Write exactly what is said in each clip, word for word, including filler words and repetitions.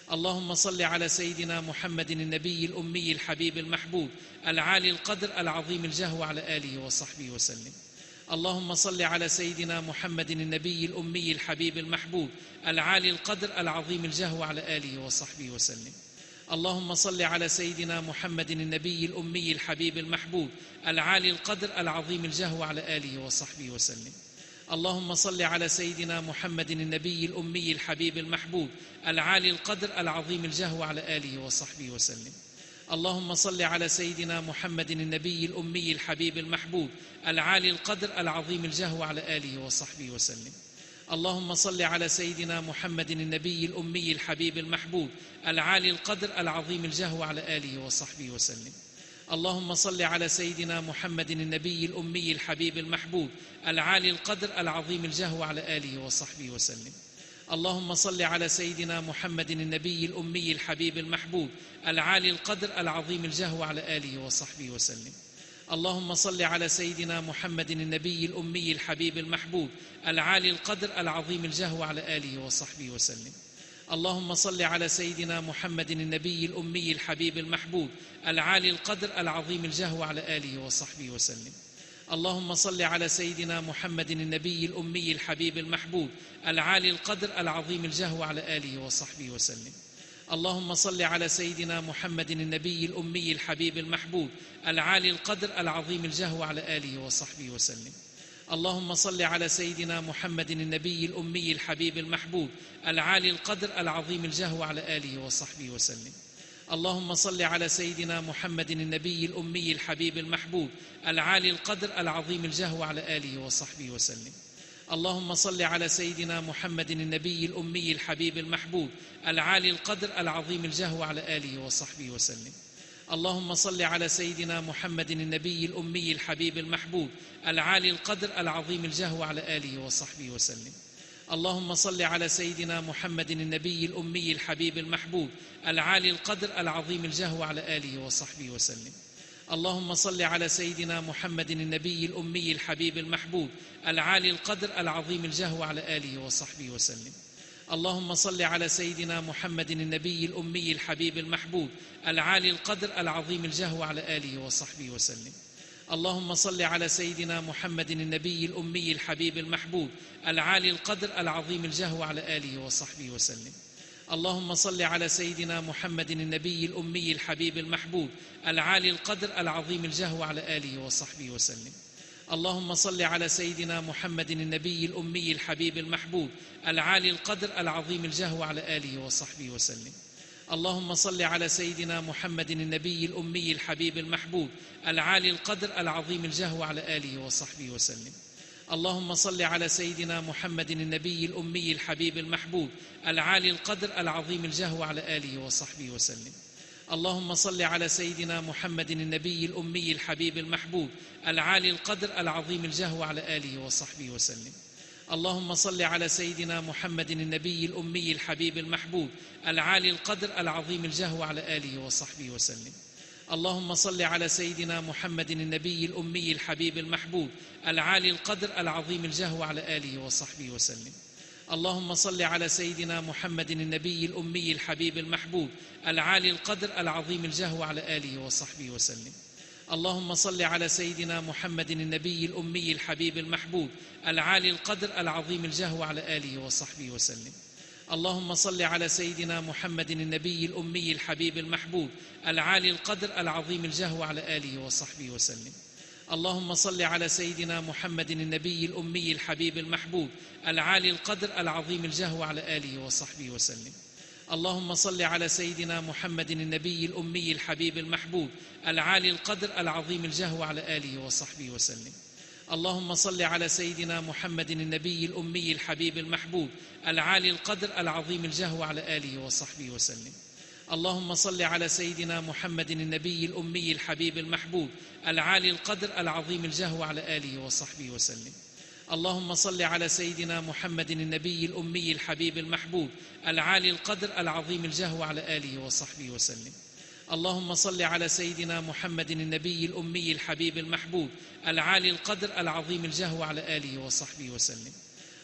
اللهم صل على سيدنا محمد النبي الأمي الحبيب المحبوب العالي القدر العظيم الجاه وعلى آله وصحبه وسلم. اللهم صل على سيدنا محمد النبي الأمي الحبيب المحبوب العالي القدر العظيم الجاه وعلى آله وصحبه وسلم. اللهم صل على سيدنا محمد النبي الأمي الحبيب المحبوب العالي القدر العظيم الجاه وعلى آله وصحبه وسلم. اللهم صل على سيدنا محمد النبي الأمي الحبيب المحبوب العالي القدر العظيم الجاه وعلى آله وصحبه وسلم. اللهم صل على سيدنا محمد النبي الأمي الحبيب المحبوب العالي القدر العظيم الجاه وعلى آله وصحبه وسلم. اللهم صل على سيدنا محمد النبي الأمي الحبيب المحبوب العالي القدر العظيم الجاه وعلى آله وصحبه وسلم. اللهم صل على سيدنا محمد النبي الأمي الحبيب المحبوب العالي القدر العظيم الجاه وعلى آله وصحبه وسلم. اللهم صل على سيدنا محمد النبي الأمي الحبيب المحبوب العالي القدر العظيم الجاه وعلى آله وصحبه وسلم. اللهم صل على سيدنا محمد النبي الأمي الحبيب المحبوب العالي القدر العظيم الجاه وعلى آله وصحبه وسلم. اللهم صل على سيدنا محمد النبي الأمي الحبيب المحبوب العالي القدر العظيم الجاه وعلى آله وصحبه وسلم. اللهم صل على سيدنا محمد النبي الأمي الحبيب المحبوب العالي القدر العظيم الجاه وعلى آله وصحبه وسلم. اللهم صل على سيدنا محمد النبي الأمي الحبيب المحبوب العالي القدر العظيم الجاه وعلى آله وصحبه وسلم. اللهم صل على سيدنا محمد النبي الأمي الحبيب المحبوب العالي القدر العظيم الجاه وعلى آله وصحبه وسلم. اللهم صل على سيدنا محمد النبي الأمي الحبيب المحبوب العالي القدر العظيم الجاه وعلى آله وصحبه وسلم. اللهم صل على سيدنا محمد النبي الأمي الحبيب المحبوب العالي القدر العظيم الجاه وعلى آله وصحبه وسلم. اللهم صل على سيدنا محمد النبي الأمي الحبيب المحبوب العالي القدر العظيم الجاه وعلى آله وصحبه وسلم. اللهم صل على سيدنا محمد النبي الأمي الحبيب المحبوب العالي القدر العظيم الجاه وعلى آله وصحبه وسلم. اللهم صل على سيدنا محمد النبي الأمي الحبيب المحبوب العالي القدر العظيم الجاه وعلى آله وصحبه وسلم. اللهم صل على سيدنا محمد النبي الأمي الحبيب المحبوب العالي القدر العظيم الجاه وعلى آله وصحبه وسلم. اللهم صل على سيدنا محمد النبي الأمي الحبيب المحبوب العالي القدر العظيم الجاه وعلى آله وصحبه وسلم. اللهم صل على سيدنا محمد النبي الأمي الحبيب المحبوب العالي القدر العظيم الجاه وعلى آله وصحبه وسلم. اللهم صل على سيدنا محمد النبي الأمي الحبيب المحبوب العالي القدر العظيم الجاه وعلى آله وصحبه وسلم. اللهم صل على سيدنا محمد النبي الأمي الحبيب المحبوب العالي القدر العظيم الجاه وعلى آله وصحبه وسلم. اللهم صل على سيدنا محمد النبي الأمي الحبيب المحبوب العالي القدر العظيم الجاه وعلى آله وصحبه وسلم. اللهم صل على سيدنا محمد النبي الأمي الحبيب المحبوب العالي القدر العظيم الجاه وعلى آله وصحبه وسلم. اللهم صل على سيدنا محمد النبي الأمي الحبيب المحبوب العالي القدر العظيم الجاه وعلى آله وصحبه وسلم. اللهم صل على سيدنا محمد النبي الأمي الحبيب المحبوب العالي القدر العظيم الجاه وعلى آله وصحبه وسلم. اللهم صل على سيدنا محمد النبي الأمي الحبيب المحبوب العالي القدر العظيم الجاه وعلى آله وصحبه وسلم. اللهم صل على سيدنا محمد النبي الأمي الحبيب المحبوب العالي القدر العظيم الجاه وعلى آله وصحبه وسلم. اللهم صل على سيدنا محمد النبي الأمي الحبيب المحبوب العالي القدر العظيم الجاه وعلى آله وصحبه وسلم. اللهم صل على سيدنا محمد النبي الأمي الحبيب المحبوب العالي القدر العظيم الجاه وعلى آله وصحبه وسلم. اللهم صل على سيدنا محمد النبي الأمي الحبيب المحبوب العالي القدر العظيم الجاه وعلى آله وصحبه وسلم. اللهم صل على سيدنا محمد النبي الأمي الحبيب المحبوب العالي القدر العظيم الجاه وعلى آله وصحبه وسلم. اللهم صل على سيدنا محمد النبي الأمي الحبيب المحبوب العالي القدر العظيم الجاه وعلى آله وصحبه وسلم. اللهم صل على سيدنا محمد النبي الأمي الحبيب المحبوب العالي القدر العظيم الجاه وعلى آله وصحبه وسلم. اللهم صل على سيدنا محمد النبي الأمي الحبيب المحبوب العالي القدر العظيم الجاه وعلى آله وصحبه وسلم.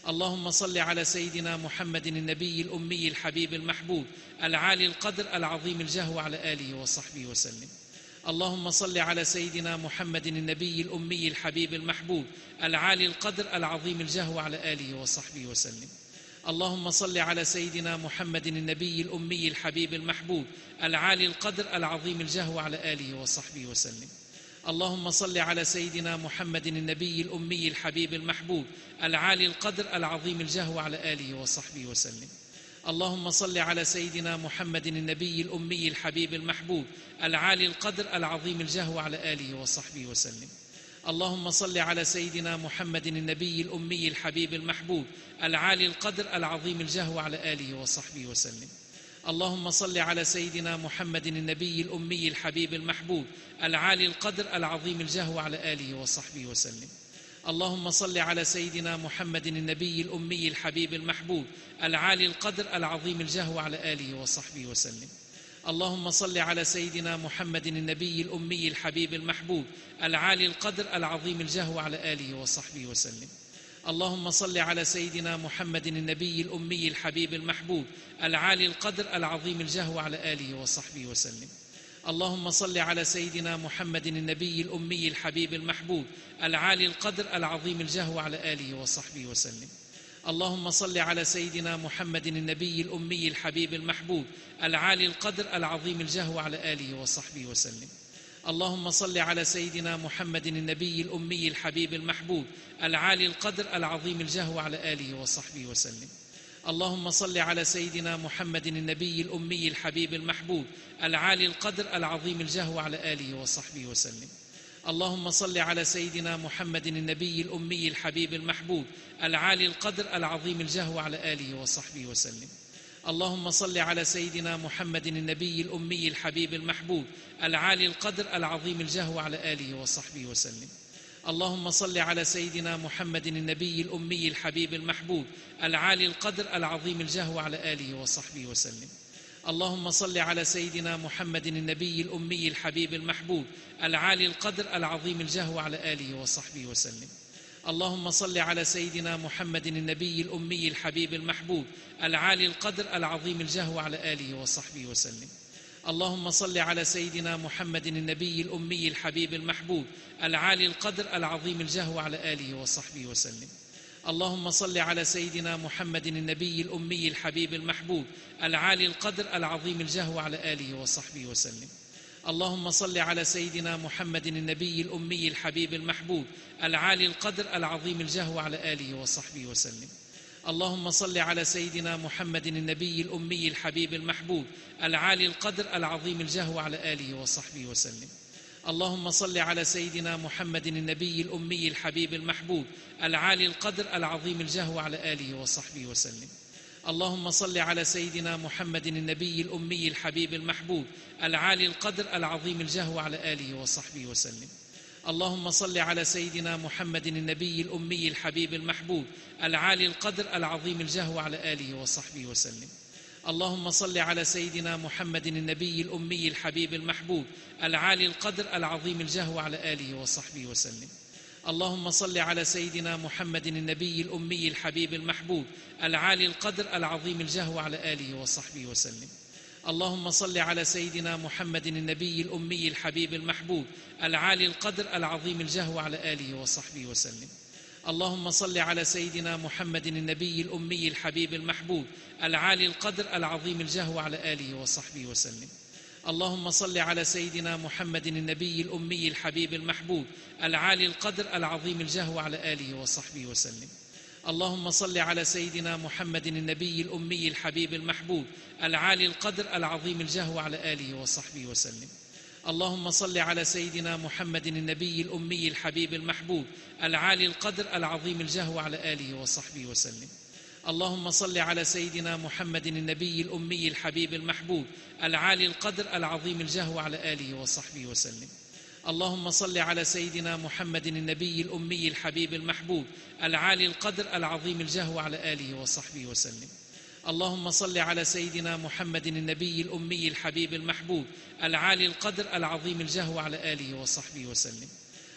اللهم صل على سيدنا محمد النبي الأمي الحبيب المحبوب العالي القدر العظيم الجاه وعلى آله وصحبه وسلم. اللهم صل على سيدنا محمد النبي الأمي الحبيب المحبوب العالي القدر العظيم الجاه وعلى آله وصحبه وسلم. اللهم صل على سيدنا محمد النبي الأمي الحبيب المحبوب العالي القدر العظيم الجاه وعلى آله وصحبه وسلم. اللهم صل على سيدنا محمد النبي الأمي الحبيب المحبوب العالي القدر العظيم الجاه وعلى آله وصحبه وسلم. اللهم صل على سيدنا محمد النبي الأمي الحبيب المحبوب العالي القدر العظيم الجاه وعلى آله وصحبه وسلم. اللهم صل على سيدنا محمد النبي الأمي الحبيب المحبوب العالي القدر العظيم الجاه وعلى آله وصحبه وسلم. اللهم صل على سيدنا محمد النبي الأمي الحبيب المحبوب العالي القدر العظيم الجاه وعلى آله وصحبه وسلم. اللهم صل على سيدنا محمد النبي الأمي الحبيب المحبوب العالي القدر العظيم الجاه وعلى آله وصحبه وسلم. اللهم صل على سيدنا محمد النبي الأمي الحبيب المحبوب العالي القدر العظيم الجاه وعلى آله وصحبه وسلم. اللهم صل على سيدنا محمد النبي الأمي الحبيب المحبوب العالي القدر العظيم الجاه وعلى آله وصحبه وسلم. اللهم صل على سيدنا محمد النبي الأمي الحبيب المحبوب العالي القدر العظيم الجاه وعلى آله وصحبه وسلم. اللهم صل على سيدنا محمد النبي الأمي الحبيب المحبوب العالي القدر العظيم الجاه وعلى آله وصحبه وسلم. اللهم صل على سيدنا محمد النبي الأمي الحبيب المحبوب العالي القدر العظيم الجاه وعلى آله وصحبه وسلم. اللهم صل على سيدنا محمد النبي الأمي الحبيب المحبوب العالي القدر العظيم الجاه وعلى آله وصحبه وسلم. اللهم صل على سيدنا محمد النبي الأمي الحبيب المحبوب العالي القدر العظيم الجاه وعلى آله وصحبه وسلم. اللهم صل على سيدنا محمد النبي الأمي الحبيب المحبوب العالي القدر العظيم الجاه وعلى آله وصحبه وسلم. اللهم صل على سيدنا محمد النبي الأمي الحبيب المحبوب العالي القدر العظيم الجاه وعلى آله وصحبه وسلم. اللهم صل على سيدنا محمد النبي الأمي الحبيب المحبوب العالي القدر العظيم الجاه وعلى آله وصحبه وسلم. اللهم صل على سيدنا محمد النبي الأمي الحبيب المحبوب العالي القدر العظيم الجاه وعلى آله وصحبه وسلم. اللهم صل على سيدنا محمد النبي الأمي الحبيب المحبوب العالي القدر العظيم الجاه وعلى آله وصحبه وسلم. اللهم صل على سيدنا محمد النبي الأمي الحبيب المحبوب العالي القدر العظيم الجاه وعلى آله وصحبه وسلم. اللهم صل على سيدنا محمد النبي الأمي الحبيب المحبوب العالي القدر العظيم الجاه وعلى آله وصحبه وسلم. اللهم صل على سيدنا محمد النبي الأمي الحبيب المحبوب العالي القدر العظيم الجاه وعلى آله وصحبه وسلم. اللهم صل على سيدنا محمد النبي الأمي الحبيب المحبوب العالي القدر العظيم الجاه وعلى آله وصحبه وسلم. اللهم صل على سيدنا محمد النبي الأمي الحبيب المحبوب العالي القدر العظيم الجاه وعلى آله وصحبه وسلم. اللهم صل على سيدنا محمد النبي الأمي الحبيب المحبوب العالي القدر العظيم الجاه وعلى آله وصحبه وسلم. اللهم صل على سيدنا محمد النبي الأمي الحبيب المحبوب العالي القدر العظيم الجاه وعلى آله وصحبه وسلم. اللهم صل على سيدنا محمد النبي الأمي الحبيب المحبوب العالي القدر العظيم الجاه وعلى آله وصحبه وسلم. اللهم صل على سيدنا محمد النبي الأمي الحبيب المحبوب العالي القدر العظيم الجاه وعلى آله وصحبه وسلم. اللهم صل على سيدنا محمد النبي الأمي الحبيب المحبوب العالي القدر العظيم الجاه وعلى آله وصحبه وسلم. اللهم صل على سيدنا محمد النبي الأمي الحبيب المحبوب العالي القدر العظيم الجاه وعلى آله وصحبه وسلم. اللهم صل على سيدنا محمد النبي الأمي الحبيب المحبوب العالي القدر العظيم الجاه وعلى آله وصحبه وسلم. اللهم صل على سيدنا محمد النبي الأمي الحبيب المحبوب العالي القدر العظيم الجاه وعلى آله وصحبه وسلم. اللهم صل على سيدنا محمد النبي الأمي الحبيب المحبوب العالي القدر العظيم الجاه وعلى آله وصحبه وسلم. اللهم صل على سيدنا محمد النبي الأمي الحبيب المحبوب العالي القدر العظيم الجاه وعلى آله وصحبه وسلم. اللهم صل على سيدنا محمد النبي الأمي الحبيب المحبوب العالي القدر العظيم الجاه وعلى آله وصحبه وسلم.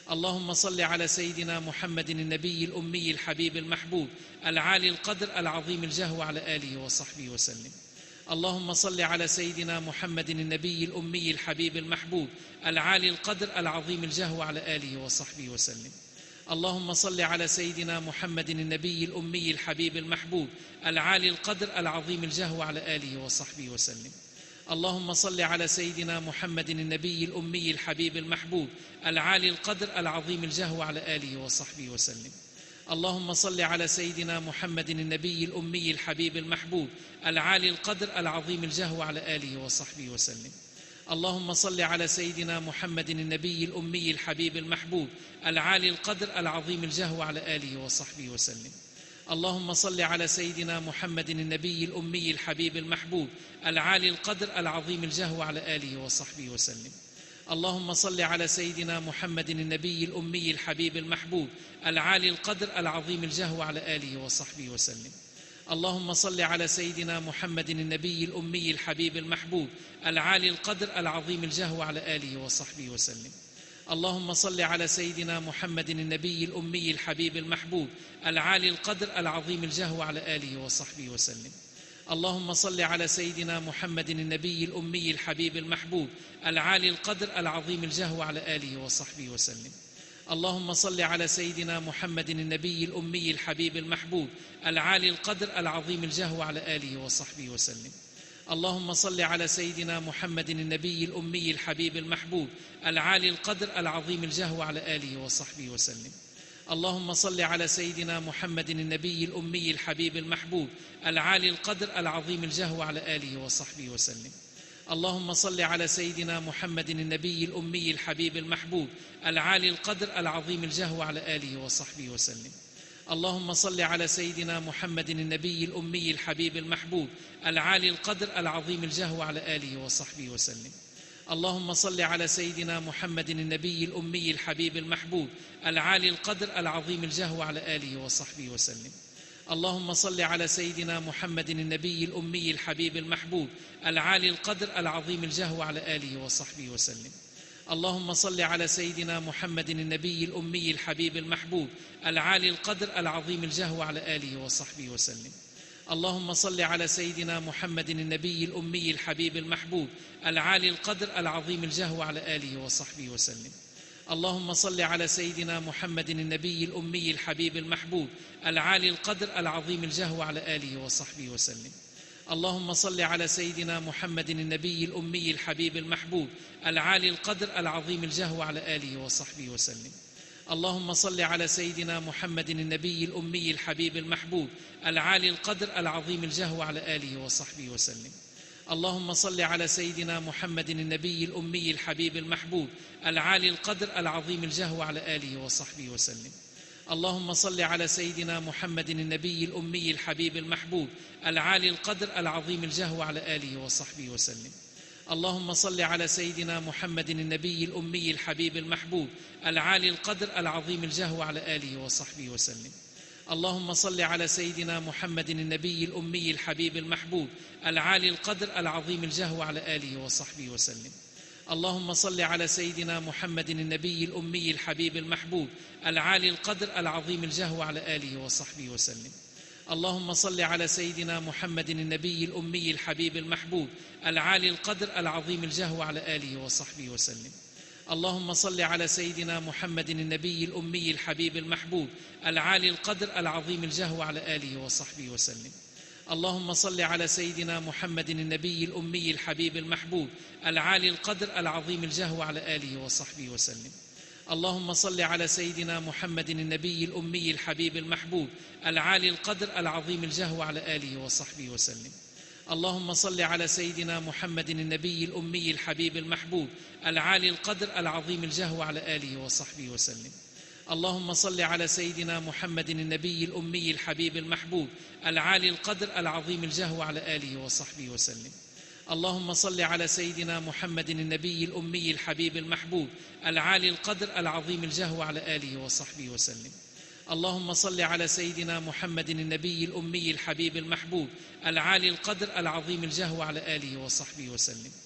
اللهم صل على سيدنا محمد النبي الأمي الحبيب المحبوب العالي القدر العظيم الجاه وعلى آله وصحبه وسلم. اللهم صل على سيدنا محمد النبي الأمي الحبيب المحبوب العالي القدر العظيم الجاه وعلى آله وصحبه وسلم. اللهم صل على سيدنا محمد النبي الأمي الحبيب المحبوب العالي القدر العظيم الجاه وعلى آله وصحبه وسلم. اللهم صل على سيدنا محمد النبي الأمي الحبيب المحبوب العالي القدر العظيم الجاه وعلى آله وصحبه وسلم. اللهم صل على سيدنا محمد النبي الأمي الحبيب المحبوب العالي القدر العظيم الجاه وعلى آله وصحبه وسلم. اللهم صل على سيدنا محمد النبي الأمي الحبيب المحبوب العالي القدر العظيم الجاه وعلى آله وصحبه وسلم. اللهم صل على سيدنا محمد النبي الأمي الحبيب المحبوب العالي القدر العظيم الجاه وعلى آله وصحبه وسلم. اللهم صل على سيدنا محمد النبي الأمي الحبيب المحبوب العالي القدر العظيم الجاه وعلى آله وصحبه وسلم. اللهم صل على سيدنا محمد النبي الأمي الحبيب المحبوب العالي القدر العظيم الجاه وعلى آله وصحبه وسلم. اللهم صل على سيدنا محمد النبي الأمي الحبيب المحبوب العالي القدر العظيم الجاه وعلى آله وصحبه وسلم. اللهم صل على سيدنا محمد النبي الأمي الحبيب المحبوب العالي القدر العظيم الجاه وعلى آله وصحبه وسلم. اللهم صل على سيدنا محمد النبي الأمي الحبيب المحبوب العالي القدر العظيم الجاه وعلى آله وصحبه وسلم. اللهم صل على سيدنا محمد النبي الأمي الحبيب المحبوب العالي القدر العظيم الجاه وعلى آله وصحبه وسلم. اللهم صل على سيدنا محمد النبي الأمي الحبيب المحبوب العالي القدر العظيم الجاه وعلى آله وصحبه وسلم. اللهم صل على سيدنا محمد النبي الأمي الحبيب المحبوب العالي القدر العظيم الجاه وعلى آله وصحبه وسلم. اللهم صل على سيدنا محمد النبي الأمي الحبيب المحبوب العالي القدر العظيم الجاه وعلى آله وصحبه وسلم. اللهم صل على سيدنا محمد النبي الأمي الحبيب المحبوب العالي القدر العظيم الجاه وعلى آله وصحبه وسلم. اللهم صل على سيدنا محمد النبي الأمي الحبيب المحبوب العالي القدر العظيم الجاه وعلى آله وصحبه وسلم. اللهم صل على سيدنا محمد النبي الأمي الحبيب المحبوب العالي القدر العظيم الجاه وعلى آله وصحبه وسلم. اللهم صل على سيدنا محمد النبي الأمي الحبيب المحبوب العالي القدر العظيم الجاه وعلى آله وصحبه وسلم. اللهم صل على سيدنا محمد النبي الأمي الحبيب المحبوب العالي القدر العظيم الجاه وعلى آله وصحبه وسلم. اللهم صل على سيدنا محمد النبي الأمي الحبيب المحبوب العالي القدر العظيم الجاه وعلى آله وصحبه وسلم. اللهم صل على سيدنا محمد النبي الأمي الحبيب المحبوب العالي القدر العظيم الجاه وعلى آله وصحبه وسلم. اللهم صل على سيدنا محمد النبي الأمي الحبيب المحبوب العالي القدر العظيم الجاه وعلى آله وصحبه وسلم. اللهم صل على سيدنا محمد النبي الأمي الحبيب المحبوب العالي القدر العظيم الجاه وعلى آله وصحبه وسلم. اللهم صل على سيدنا محمد النبي الأمي الحبيب المحبوب العالي القدر العظيم الجاه وعلى آله وصحبه وسلم. اللهم صل على سيدنا محمد النبي الأمي الحبيب المحبوب العالي القدر العظيم الجاه وعلى آله وصحبه وسلم. اللهم صل على سيدنا محمد النبي الأمي الحبيب المحبوب العالي القدر العظيم الجاه وعلى آله وصحبه وسلم. اللهم صل على سيدنا محمد النبي الأمي الحبيب المحبوب العالي القدر العظيم الجاه وعلى آله وصحبه وسلم. اللهم صل على سيدنا محمد النبي الأمي الحبيب المحبوب العالي القدر العظيم الجاه وعلى آله وصحبه وسلم. اللهم صل على سيدنا محمد النبي الأمي الحبيب المحبوب العالي القدر العظيم الجاه وعلى آله وصحبه وسلم. اللهم صل على سيدنا محمد النبي الأمي الحبيب المحبوب العالي القدر العظيم الجاه وعلى آله وصحبه وسلم. اللهم صل على سيدنا محمد النبي الأمي الحبيب المحبوب العالي القدر العظيم الجاه وعلى آله وصحبه وسلم. اللهم صل على سيدنا محمد النبي الأمي الحبيب المحبوب العالي القدر العظيم الجاه وعلى آله وصحبه وسلم. اللهم صل على سيدنا محمد النبي الأمي الحبيب المحبوب العالي القدر العظيم الجاه وعلى آله وصحبه وسلم. اللهم صل على سيدنا محمد النبي الأمي الحبيب المحبوب العالي القدر العظيم الجاه وعلى آله وصحبه وسلم.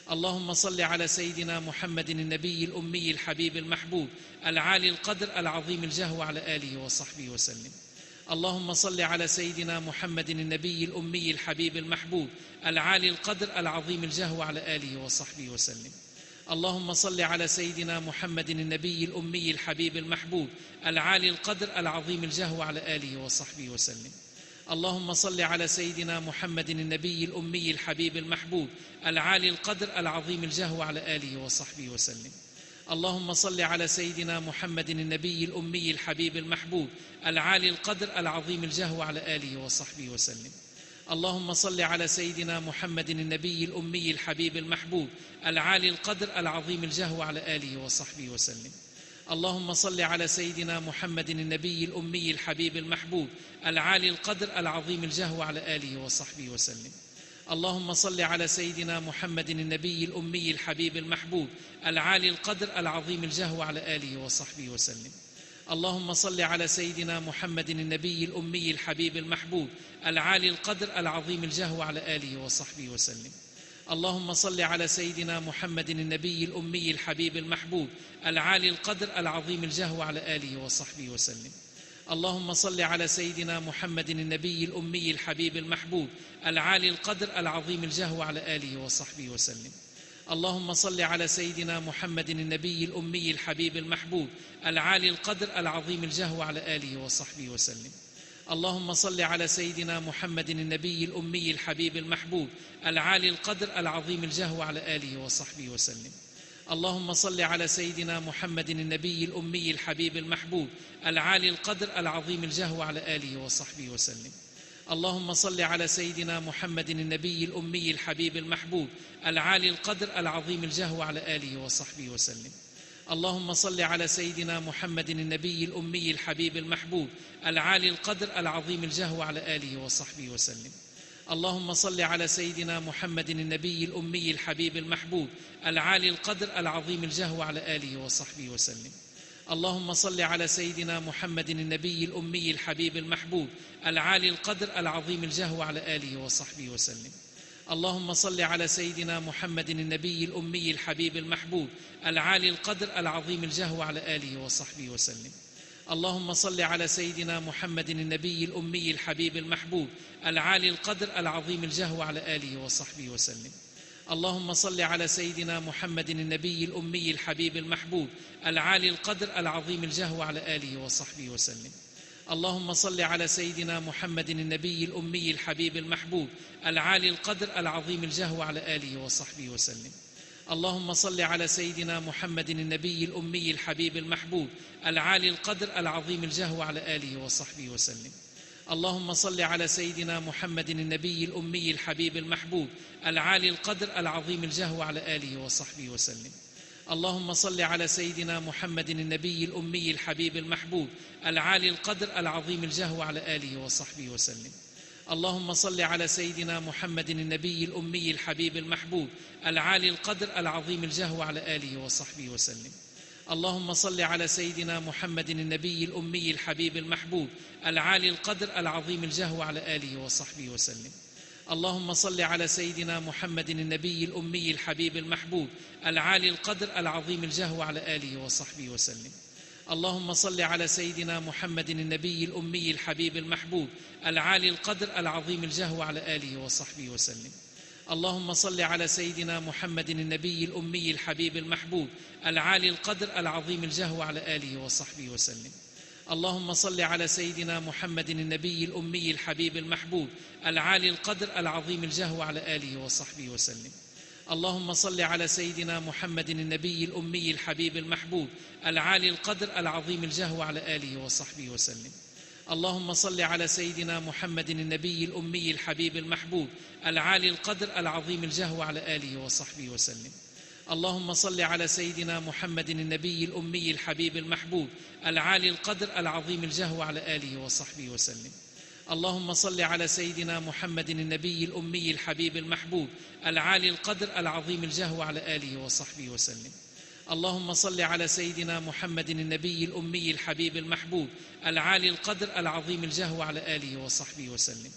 اللهم صل على سيدنا محمد النبي الأمي الحبيب المحبوب العالي القدر العظيم الجاه وعلى آله وصحبه وسلم. اللهم صل على سيدنا محمد النبي الأمي الحبيب المحبوب العالي القدر العظيم الجاه وعلى آله وصحبه وسلم. اللهم صل على سيدنا محمد النبي الأمي الحبيب المحبوب العالي القدر العظيم الجاه وعلى آله وصحبه وسلم. اللهم صل على سيدنا محمد النبي الأمي الحبيب المحبوب العالي القدر العظيم الجاه وعلى آله وصحبه وسلم. اللهم صل على سيدنا محمد النبي الأمي الحبيب المحبوب العالي القدر العظيم الجاه وعلى آله وصحبه وسلم. اللهم صل على سيدنا محمد النبي الأمي الحبيب المحبوب العالي القدر العظيم الجاه وعلى آله وصحبه وسلم. اللهم صل على سيدنا محمد النبي الأمي الحبيب المحبوب العالي القدر العظيم الجاه وعلى آله وصحبه وسلم. اللهم صل على سيدنا محمد النبي الأمي الحبيب المحبوب العالي القدر العظيم الجاه وعلى آله وصحبه وسلم. اللهم صل على سيدنا محمد النبي الأمي الحبيب المحبوب العالي القدر العظيم الجاه وعلى آله وصحبه وسلم. اللهم صل على سيدنا محمد النبي الأمي الحبيب المحبوب العالي القدر العظيم الجاه وعلى آله وصحبه وسلم. اللهم صل على سيدنا محمد النبي الأمي الحبيب المحبوب العالي القدر العظيم الجاه وعلى آله وصحبه وسلم. اللهم صل على سيدنا محمد النبي الأمي الحبيب المحبوب العالي القدر العظيم الجاه وعلى آله وصحبه وسلم. اللهم صل على سيدنا محمد النبي الأمي الحبيب المحبوب العالي القدر العظيم الجاه وعلى آله وصحبه وسلم. اللهم صل على سيدنا محمد النبي الأمي الحبيب المحبوب العالي القدر العظيم الجاه وعلى آله وصحبه وسلم. اللهم صل على سيدنا محمد النبي الأمي الحبيب المحبوب العالي القدر العظيم الجاه وعلى آله وصحبه وسلم. اللهم صل على سيدنا محمد النبي الأمي الحبيب المحبوب العالي القدر العظيم الجاه وعلى آله وصحبه وسلم. اللهم صل على سيدنا محمد النبي الأمي الحبيب المحبوب العالي القدر العظيم الجاه وعلى آله وصحبه وسلم. اللهم صل على سيدنا محمد النبي الأمي الحبيب المحبوب العالي القدر العظيم الجاه وعلى آله وصحبه وسلم. اللهم صل على سيدنا محمد النبي الأمي الحبيب المحبوب العالي القدر العظيم الجاه وعلى آله وصحبه وسلم. اللهم صل على سيدنا محمد النبي الأمي الحبيب المحبوب العالي القدر العظيم الجاه وعلى آله وصحبه وسلم. اللهم صل على سيدنا محمد النبي الأمي الحبيب المحبوب العالي القدر العظيم الجاه وعلى آله وصحبه وسلم. اللهم صل على سيدنا محمد النبي الأمي الحبيب المحبوب العالي القدر العظيم الجاه وعلى آله وصحبه وسلم. اللهم صل على سيدنا محمد النبي الأمي الحبيب المحبوب العالي القدر العظيم الجاه وعلى آله وصحبه وسلم. اللهم صل على سيدنا محمد النبي الأمي الحبيب المحبوب العالي القدر العظيم الجاه وعلى آله وصحبه وسلم. اللهم صل على سيدنا محمد النبي الأمي الحبيب المحبوب العالي القدر العظيم الجاه وعلى آله وصحبه وسلم. اللهم صل على سيدنا محمد النبي الأمي الحبيب المحبوب العالي القدر العظيم الجاه وعلى آله وصحبه وسلم. اللهم صل على سيدنا محمد النبي الأمي الحبيب المحبوب العالي القدر العظيم الجاه وعلى آله وصحبه وسلم. اللهم صل على سيدنا محمد النبي الأمي الحبيب المحبوب العالي القدر العظيم الجاه وعلى آله وصحبه وسلم. اللهم صل على سيدنا محمد النبي الأمي الحبيب المحبوب العالي القدر العظيم الجاه وعلى آله وصحبه وسلم. اللهم صل على سيدنا محمد النبي الأمي الحبيب المحبوب العالي القدر العظيم الجاه وعلى آله وصحبه وسلم. اللهم صل على سيدنا محمد النبي الأمي الحبيب المحبوب العالي القدر العظيم الجاه وعلى آله وصحبه وسلم. اللهم صل على سيدنا محمد النبي الأمي الحبيب المحبوب العالي القدر العظيم الجاه وعلى آله وصحبه وسلم. اللهم صل على سيدنا محمد النبي الأمي الحبيب المحبوب العالي القدر العظيم الجاه وعلى آله وصحبه وسلم. اللهم صل على سيدنا محمد النبي الأمي الحبيب المحبوب العالي القدر العظيم الجاه وعلى آله وصحبه وسلم. اللهم صل على سيدنا محمد النبي الأمي الحبيب المحبوب العالي القدر العظيم الجاه وعلى آله وصحبه وسلم. اللهم صل على سيدنا محمد النبي الأمي الحبيب المحبوب العالي القدر العظيم الجاه وعلى آله وصحبه وسلم.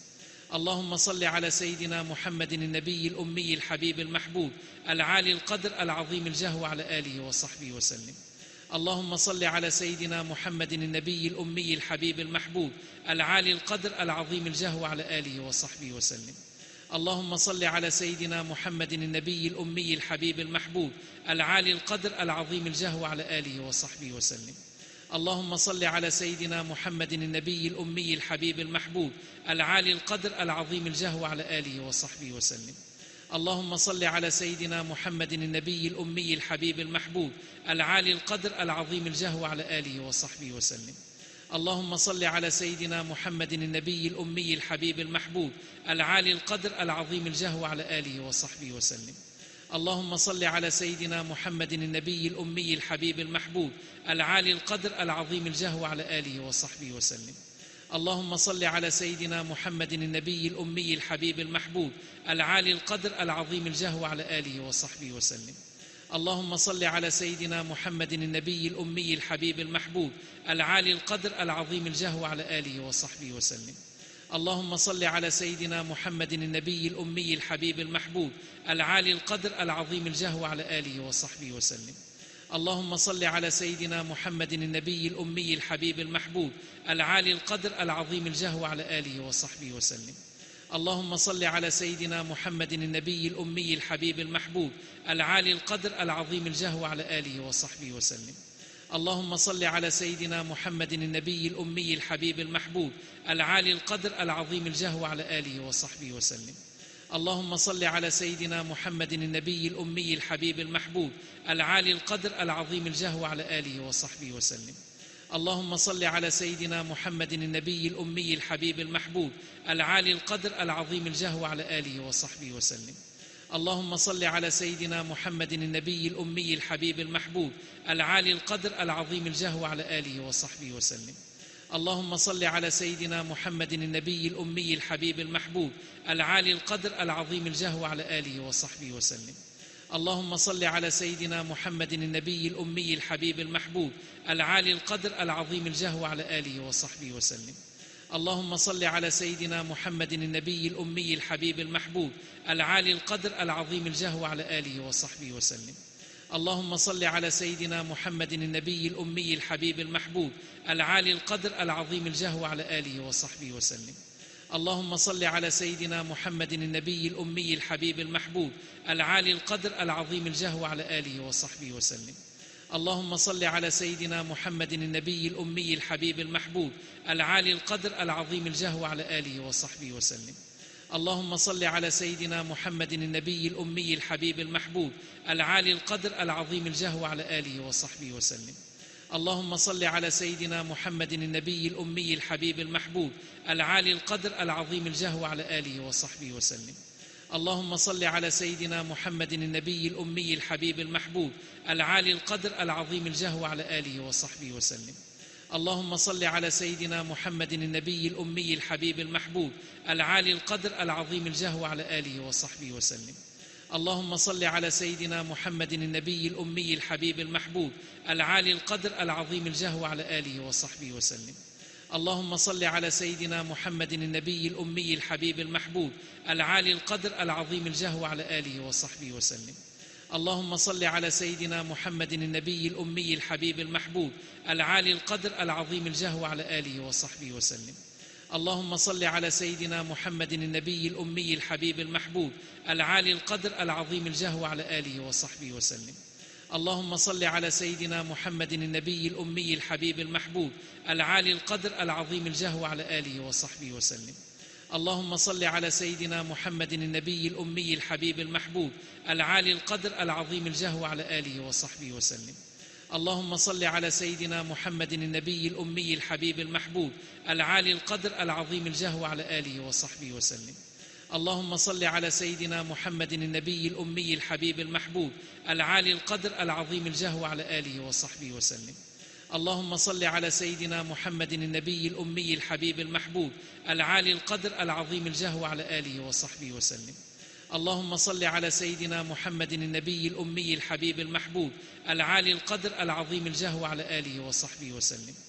اللهم صل على سيدنا محمد النبي الأمي الحبيب المحبوب العالي القدر العظيم الجاه وعلى آله وصحبه وسلم. اللهم صل على سيدنا محمد النبي الأمي الحبيب المحبوب العالي القدر العظيم الجاه وعلى آله وصحبه وسلم. اللهم صل على سيدنا محمد النبي الأمي الحبيب المحبوب العالي القدر العظيم الجاه وعلى آله وصحبه وسلم. اللهم صل على سيدنا محمد النبي الأمي الحبيب المحبوب العالي القدر العظيم الجاه وعلى آله وصحبه وسلم. اللهم صل على سيدنا محمد النبي الأمي الحبيب المحبوب العالي القدر العظيم الجاه وعلى آله وصحبه وسلم. اللهم صل على سيدنا محمد النبي الأمي الحبيب المحبوب العالي القدر العظيم الجاه وعلى آله وصحبه وسلم. اللهم صل على سيدنا محمد النبي الأمي الحبيب المحبوب العالي القدر العظيم الجاه وعلى آله وصحبه وسلم. اللهم صل على سيدنا محمد النبي الأمي الحبيب المحبوب العالي القدر العظيم الجاه وعلى آله وصحبه وسلم. اللهم صل على سيدنا محمد النبي الأمي الحبيب المحبوب العالي القدر العظيم الجاه وعلى آله وصحبه وسلم. اللهم صل على سيدنا محمد النبي الأمي الحبيب المحبوب العالي القدر العظيم الجاه وعلى آله وصحبه وسلم. اللهم صل على سيدنا محمد النبي الأمي الحبيب المحبوب العالي القدر العظيم الجاه وعلى آله وصحبه وسلم. اللهم صل على سيدنا محمد النبي الأمي الحبيب المحبوب العالي القدر العظيم الجاه وعلى آله وصحبه وسلم. اللهم صل على سيدنا محمد النبي الأمي الحبيب المحبوب العالي القدر العظيم الجاه وعلى آله وصحبه وسلم. اللهم صل على سيدنا محمد النبي الأمي الحبيب المحبوب العالي القدر العظيم الجاه وعلى آله وصحبه وسلم. اللهم صل على سيدنا محمد النبي الأمي الحبيب المحبوب العالي القدر العظيم الجاه وعلى آله وصحبه وسلم. اللهم صل على سيدنا محمد النبي الأمي الحبيب المحبوب العالي القدر العظيم الجاه وعلى آله وصحبه وسلم. اللهم صل على سيدنا محمد النبي الأمي الحبيب المحبوب العالي القدر العظيم الجاه وعلى آله وصحبه وسلم. اللهم صل على سيدنا محمد النبي الأمي الحبيب المحبوب العالي القدر العظيم الجاه وعلى آله وصحبه وسلم. اللهم صل على سيدنا محمد النبي الأمي الحبيب المحبوب العالي القدر العظيم الجاه وعلى آله وصحبه وسلم. اللهم صل على سيدنا محمد النبي الأمي الحبيب المحبوب العالي القدر العظيم الجاه وعلى آله وصحبه وسلم. اللهم صل على سيدنا محمد النبي الأمي الحبيب المحبوب العالي القدر العظيم الجاه وعلى آله وصحبه وسلم. اللهم صل على سيدنا محمد النبي الأمي الحبيب المحبوب العالي القدر العظيم الجاه وعلى آله وصحبه وسلم. اللهم صل على سيدنا محمد النبي الأمي الحبيب المحبوب العالي القدر العظيم الجاه وعلى آله وصحبه وسلم. اللهم صل على سيدنا محمد النبي الأمي الحبيب المحبوب العالي القدر العظيم الجاه وعلى آله وصحبه وسلم. اللهم صل على سيدنا محمد النبي الأمي الحبيب المحبوب العالي القدر العظيم الجاه وعلى آله وصحبه وسلم. اللهم صل على سيدنا محمد النبي الأمي الحبيب المحبوب العالي القدر العظيم الجاه وعلى آله وصحبه وسلم. اللهم صل على سيدنا محمد النبي الأمي الحبيب المحبوب العالي القدر العظيم الجاه وعلى آله وصحبه وسلم. اللهم صل على سيدنا محمد النبي الأمي الحبيب المحبوب العالي القدر العظيم الجاه وعلى آله وصحبه وسلم. اللهم صل على سيدنا محمد النبي الأمي الحبيب المحبوب العالي القدر العظيم الجاه وعلى آله وصحبه وسلم. اللهم صل على سيدنا محمد النبي الأمي الحبيب المحبوب العالي القدر العظيم الجاه وعلى آله وصحبه وسلم. اللهم صل على سيدنا محمد النبي الأمي الحبيب المحبوب العالي القدر العظيم الجاه وعلى آله وصحبه وسلم. اللهم صل على سيدنا محمد النبي الأمي الحبيب المحبوب العالي القدر العظيم الجاه وعلى آله وصحبه وسلم. اللهم صل على سيدنا محمد النبي الأمي الحبيب المحبوب العالي القدر العظيم الجاه وعلى آله وصحبه وسلم. اللهم صل على سيدنا محمد النبي الأمي الحبيب المحبوب العالي القدر العظيم الجاه وعلى آله وصحبه وسلم. اللهم صل على سيدنا محمد النبي الأمي الحبيب المحبوب العالي القدر العظيم الجاه وعلى آله وصحبه وسلم. اللهم صل على سيدنا محمد النبي الأمي الحبيب المحبوب العالي القدر العظيم الجاه وعلى آله وصحبه وسلم.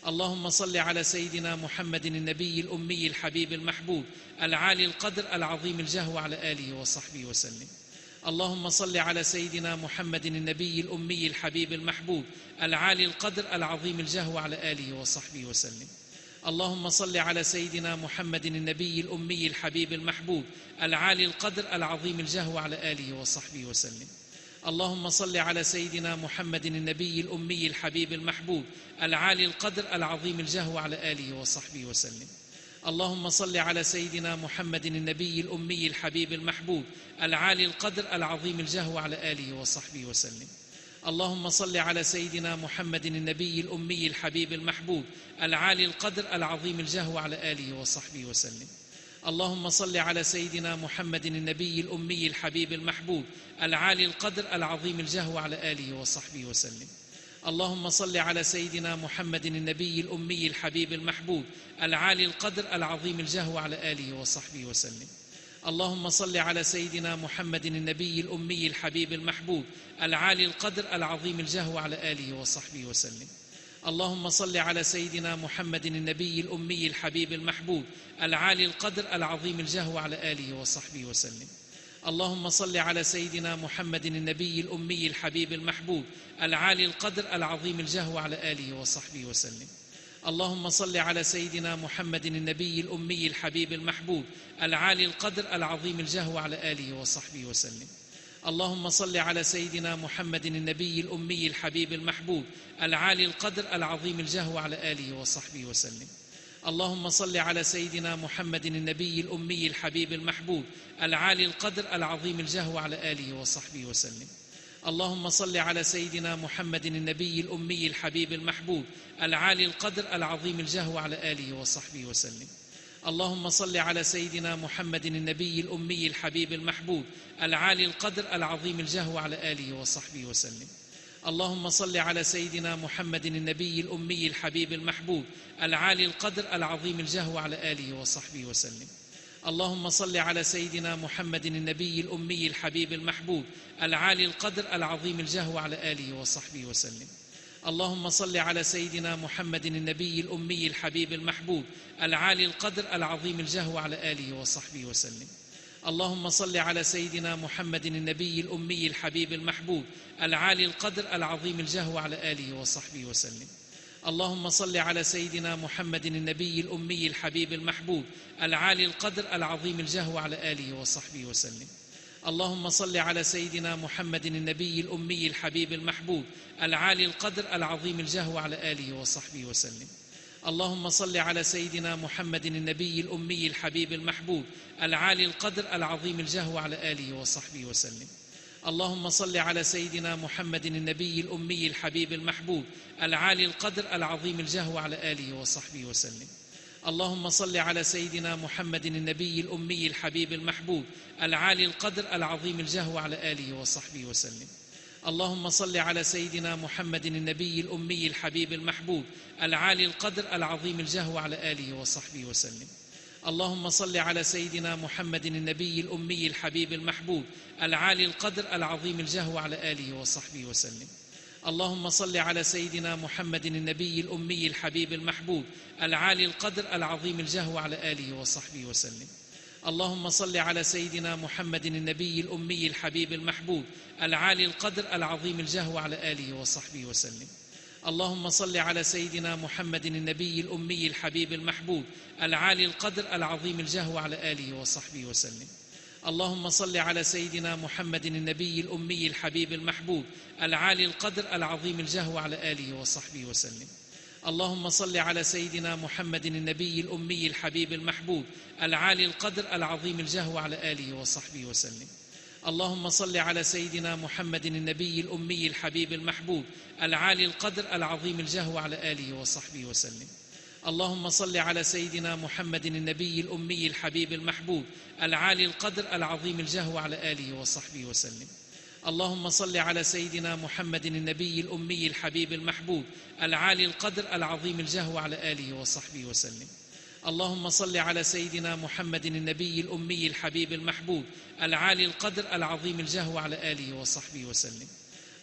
اللهم صل على سيدنا محمد النبي الأمي الحبيب المحبوب العالي القدر العظيم الجاه وعلى آله وصحبه وسلم. اللهم صل على سيدنا محمد النبي الأمي الحبيب المحبوب العالي القدر العظيم الجاه وعلى آله وصحبه وسلم. اللهم صل على سيدنا محمد النبي الأمي الحبيب المحبوب العالي القدر العظيم الجاه وعلى آله وصحبه وسلم. اللهم صل على سيدنا محمد النبي الأمي الحبيب المحبوب العالي القدر العظيم الجاه وعلى آله وصحبه وسلم. اللهم صل على سيدنا محمد النبي الأمي الحبيب المحبوب العالي القدر العظيم الجاه وعلى آله وصحبه وسلم. اللهم صل على سيدنا محمد النبي الأمي الحبيب المحبوب العالي القدر العظيم الجاه وعلى آله وصحبه وسلم. اللهم صل على سيدنا محمد النبي الأمي الحبيب المحبوب العالي القدر العظيم الجاه وعلى آله وصحبه وسلم. اللهم صل على سيدنا محمد النبي الأمي الحبيب المحبوب العالي القدر العظيم الجاه وعلى آله وصحبه وسلم. اللهم صل على سيدنا محمد النبي الأمي الحبيب المحبوب العالي القدر العظيم الجاه وعلى آله وصحبه وسلم. اللهم صل على سيدنا محمد النبي الأمي الحبيب المحبوب العالي القدر العظيم الجاه وعلى آله وصحبه وسلم. اللهم صل على سيدنا محمد النبي الأمي الحبيب المحبوب العالي القدر العظيم الجاه وعلى آله وصحبه وسلم. اللهم صل على سيدنا محمد النبي الأمي الحبيب المحبوب العالي القدر العظيم الجاه وعلى آله وصحبه وسلم. اللهم صل على سيدنا محمد النبي الأمي الحبيب المحبوب العالي القدر العظيم الجاه وعلى آله وصحبه وسلم. اللهم صل على سيدنا محمد النبي الأمي الحبيب المحبوب العالي القدر العظيم الجاه وعلى آله وصحبه وسلم. اللهم صل على سيدنا محمد النبي الأمي الحبيب المحبوب العالي القدر العظيم الجاه وعلى آله وصحبه وسلم. اللهم صل على سيدنا محمد النبي الأمي الحبيب المحبوب العالي القدر العظيم الجاه وعلى آله وصحبه وسلم. اللهم صل على سيدنا محمد النبي الأمي الحبيب المحبوب العالي القدر العظيم الجاه وعلى آله وصحبه وسلم. اللهم صل على سيدنا محمد النبي الأمي الحبيب المحبوب العالي القدر العظيم الجاه وعلى آله وصحبه وسلم. اللهم صل على سيدنا محمد النبي الأمي الحبيب المحبوب العالي القدر العظيم الجاه وعلى آله وصحبه وسلم. اللهم صل على سيدنا محمد النبي الأمي الحبيب المحبوب العالي القدر العظيم الجاه وعلى آله وصحبه وسلم. اللهم صل على سيدنا محمد النبي الأمي الحبيب المحبوب العالي القدر العظيم الجاه وعلى آله وصحبه وسلم. اللهم صل على سيدنا محمد النبي الأمي الحبيب المحبوب العالي القدر العظيم الجاه وعلى آله وصحبه وسلم. اللهم صل على سيدنا محمد النبي الأمي الحبيب المحبوب العالي القدر العظيم الجاه وعلى آله وصحبه وسلم. اللهم صل على سيدنا محمد النبي الأمي الحبيب المحبوب العالي القدر العظيم الجاه وعلى آله وصحبه وسلم. اللهم صل على سيدنا محمد النبي الأمي الحبيب المحبوب العالي القدر العظيم الجاه وعلى آله وصحبه وسلم. اللهم صل على سيدنا محمد النبي الأمي الحبيب المحبوب العالي القدر العظيم الجاه وعلى آله وصحبه وسلم. اللهم صل على سيدنا محمد النبي الأمي الحبيب المحبوب العالي القدر العظيم الجاه وعلى آله وصحبه وسلم. اللهم صل على سيدنا محمد النبي الأمي الحبيب المحبوب العالي القدر العظيم الجاه وعلى آله وصحبه وسلم. اللهم صل على سيدنا محمد النبي الأمي الحبيب المحبوب العالي القدر العظيم الجاه وعلى آله وصحبه وسلم. اللهم صل على سيدنا محمد النبي الأمي الحبيب المحبوب العالي القدر العظيم الجاه وعلى آله وصحبه وسلم. اللهم صل على سيدنا محمد النبي الأمي الحبيب المحبوب العالي القدر العظيم الجاه وعلى آله وصحبه وسلم. اللهم صل على سيدنا محمد النبي الأمي الحبيب المحبوب العالي القدر العظيم الجاه وعلى آله وصحبه وسلم. اللهم صل على سيدنا محمد النبي الأمي الحبيب المحبوب العالي القدر العظيم الجاه وعلى آله وصحبه وسلم. اللهم صل على سيدنا محمد النبي الأمي الحبيب المحبوب العالي القدر العظيم الجاه وعلى آله وصحبه وسلم. اللهم صل على سيدنا محمد النبي الأمي الحبيب المحبوب العالي القدر العظيم الجاه وعلى آله وصحبه وسلم. اللهم صل على سيدنا محمد النبي الأمي الحبيب المحبوب العالي القدر العظيم الجاه وعلى آله وصحبه وسلم.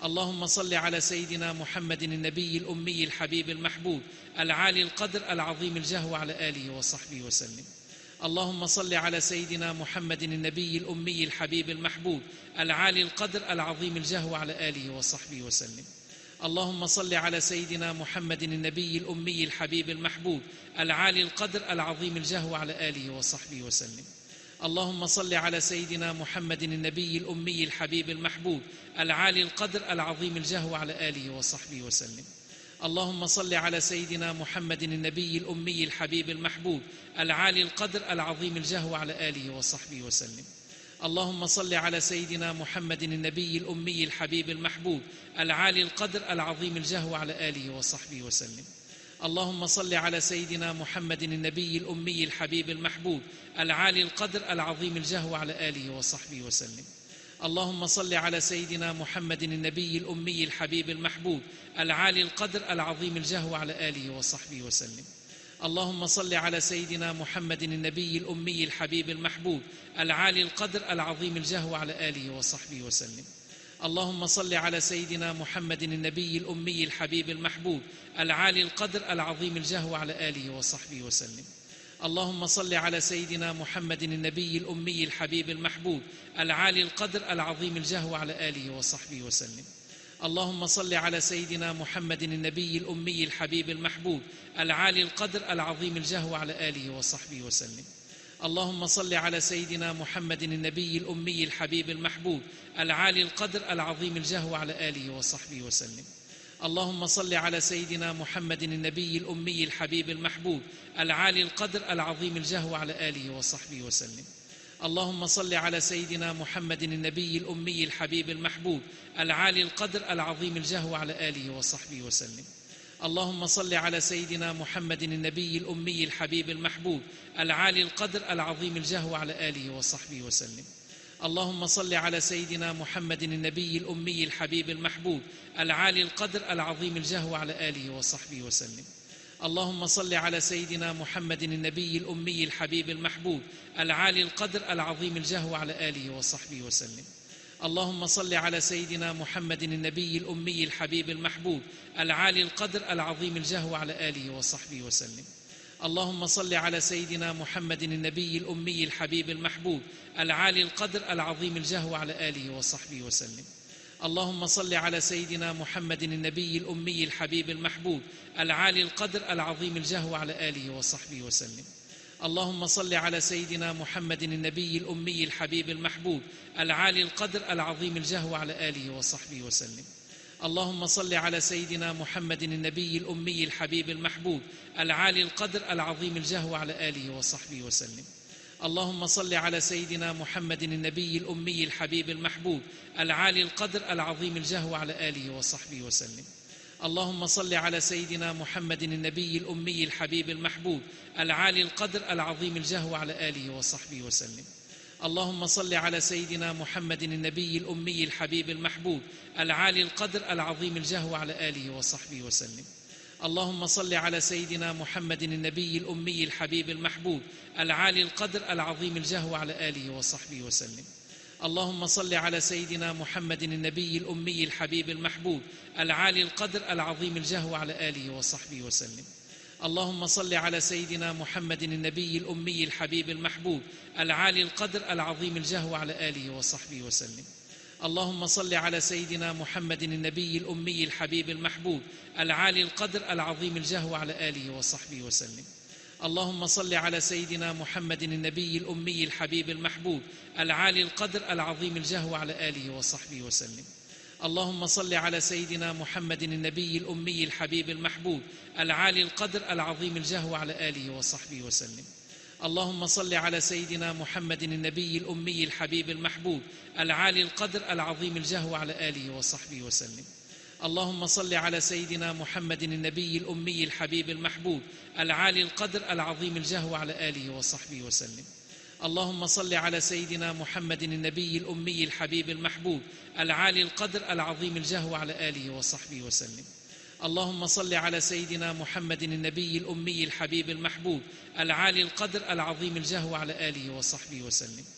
اللهم صل على سيدنا محمد النبي الأمي الحبيب المحبوب العالي القدر العظيم الجاه وعلى آله وصحبه وسلم. اللهم صل على سيدنا محمد النبي الأمي الحبيب المحبوب العالي القدر العظيم الجاه وعلى آله وصحبه وسلم. اللهم صل على سيدنا محمد النبي الأمي الحبيب المحبوب العالي القدر العظيم الجاه وعلى آله وصحبه وسلم. اللهم صل على سيدنا محمد النبي الأمي الحبيب المحبوب العالي القدر العظيم الجاه وعلى آله وصحبه وسلم. اللهم صل على سيدنا محمد النبي الأمي الحبيب المحبوب العالي القدر العظيم الجاه وعلى آله وصحبه وسلم. اللهم صل على سيدنا محمد النبي الأمي الحبيب المحبوب العالي القدر العظيم الجاه وعلى آله وصحبه وسلم. اللهم صل على سيدنا محمد النبي الأمي الحبيب المحبوب العالي القدر العظيم الجاه وعلى آله وصحبه وسلم. اللهم صل على سيدنا محمد النبي الأمي الحبيب المحبوب العالي القدر العظيم الجاه وعلى آله وصحبه وسلم. اللهم صل على سيدنا محمد النبي الأمي الحبيب المحبوب العالي القدر العظيم الجاه وعلى آله وصحبه وسلم. اللهم صل على سيدنا محمد النبي الأمي الحبيب المحبوب العالي القدر العظيم الجاه وعلى آله وصحبه وسلم. اللهم صل على سيدنا محمد النبي الأمي الحبيب المحبوب العالي القدر العظيم الجاه وعلى آله وصحبه وسلم. اللهم صل على سيدنا محمد النبي الأمي الحبيب المحبوب العالي القدر العظيم الجاه وعلى آله وصحبه وسلم. اللهم صل على سيدنا محمد النبي الأمي الحبيب المحبوب العالي القدر العظيم الجاه وعلى آله وصحبه وسلم. اللهم صل على سيدنا محمد النبي الأمي الحبيب المحبوب العالي القدر العظيم الجاه وعلى آله وصحبه وسلم. اللهم صل على سيدنا محمد النبي الأمي الحبيب المحبوب العالي القدر العظيم الجاه وعلى آله وصحبه وسلم. اللهم صل على سيدنا محمد النبي الأمي الحبيب المحبوب العالي القدر العظيم الجاه وعلى آله وصحبه وسلم. اللهم صل على سيدنا محمد النبي الأمي الحبيب المحبوب العالي القدر العظيم الجاه وعلى آله وصحبه وسلم. اللهم صل على سيدنا محمد النبي الأمي الحبيب المحبوب العالي القدر العظيم الجاه وعلى آله وصحبه وسلم. اللهم صل على سيدنا محمد النبي الأمي الحبيب المحبوب العالي القدر العظيم الجاه وعلى آله وصحبه وسلم. اللهم صل على سيدنا محمد النبي الأمي الحبيب المحبوب العالي القدر العظيم الجاه وعلى آله وصحبه وسلم. اللهم صل على سيدنا محمد النبي الأمي الحبيب المحبوب العالي القدر العظيم الجاه وعلى آله وصحبه وسلم. اللهم صل على سيدنا محمد النبي الأمي الحبيب المحبوب العالي القدر العظيم الجاه وعلى آله وصحبه وسلم. اللهم صل على سيدنا محمد النبي الأمي الحبيب المحبوب العالي القدر العظيم الجاه وعلى آله وصحبه وسلم. اللهم صل على سيدنا محمد النبي الأمي الحبيب المحبوب العالي القدر العظيم الجاه وعلى آله وصحبه وسلم. اللهم صل على سيدنا محمد النبي الأمي الحبيب المحبوب العالي القدر العظيم الجاه وعلى آله وصحبه وسلم. اللهم صل على سيدنا محمد النبي الأمي الحبيب المحبوب العالي القدر العظيم الجاه وعلى آله وصحبه وسلم. اللهم صل على سيدنا محمد النبي الأمي الحبيب المحبوب العالي القدر العظيم الجاه وعلى آله وصحبه وسلم. اللهم صل على سيدنا محمد النبي الأمي الحبيب المحبوب العالي القدر العظيم الجاه وعلى آله وصحبه وسلم. اللهم صل على سيدنا محمد النبي الأمي الحبيب المحبوب العالي القدر العظيم الجاه وعلى آله وصحبه وسلم. اللهم صل على سيدنا محمد النبي الأمي الحبيب المحبوب العالي القدر العظيم الجاه وعلى آله وصحبه وسلم. اللهم صل على سيدنا محمد النبي الأمي الحبيب المحبوب العالي القدر العظيم الجاه وعلى آله وصحبه وسلم. اللهم صل على سيدنا محمد النبي الأمي الحبيب المحبوب العالي القدر العظيم الجاه وعلى آله وصحبه وسلم. اللهم صل على سيدنا محمد النبي الأمي الحبيب المحبوب العالي القدر العظيم الجاه وعلى آله وصحبه وسلم. اللهم صل على سيدنا محمد النبي الأمي الحبيب المحبوب العالي القدر العظيم الجاه وعلى آله وصحبه وسلم. اللهم صل على سيدنا محمد النبي الأمي الحبيب المحبوب العالي القدر العظيم الجاه وعلى آله وصحبه وسلم. اللهم صل على سيدنا محمد النبي الأمي الحبيب المحبوب العالي القدر العظيم الجاه وعلى آله وصحبه وسلم.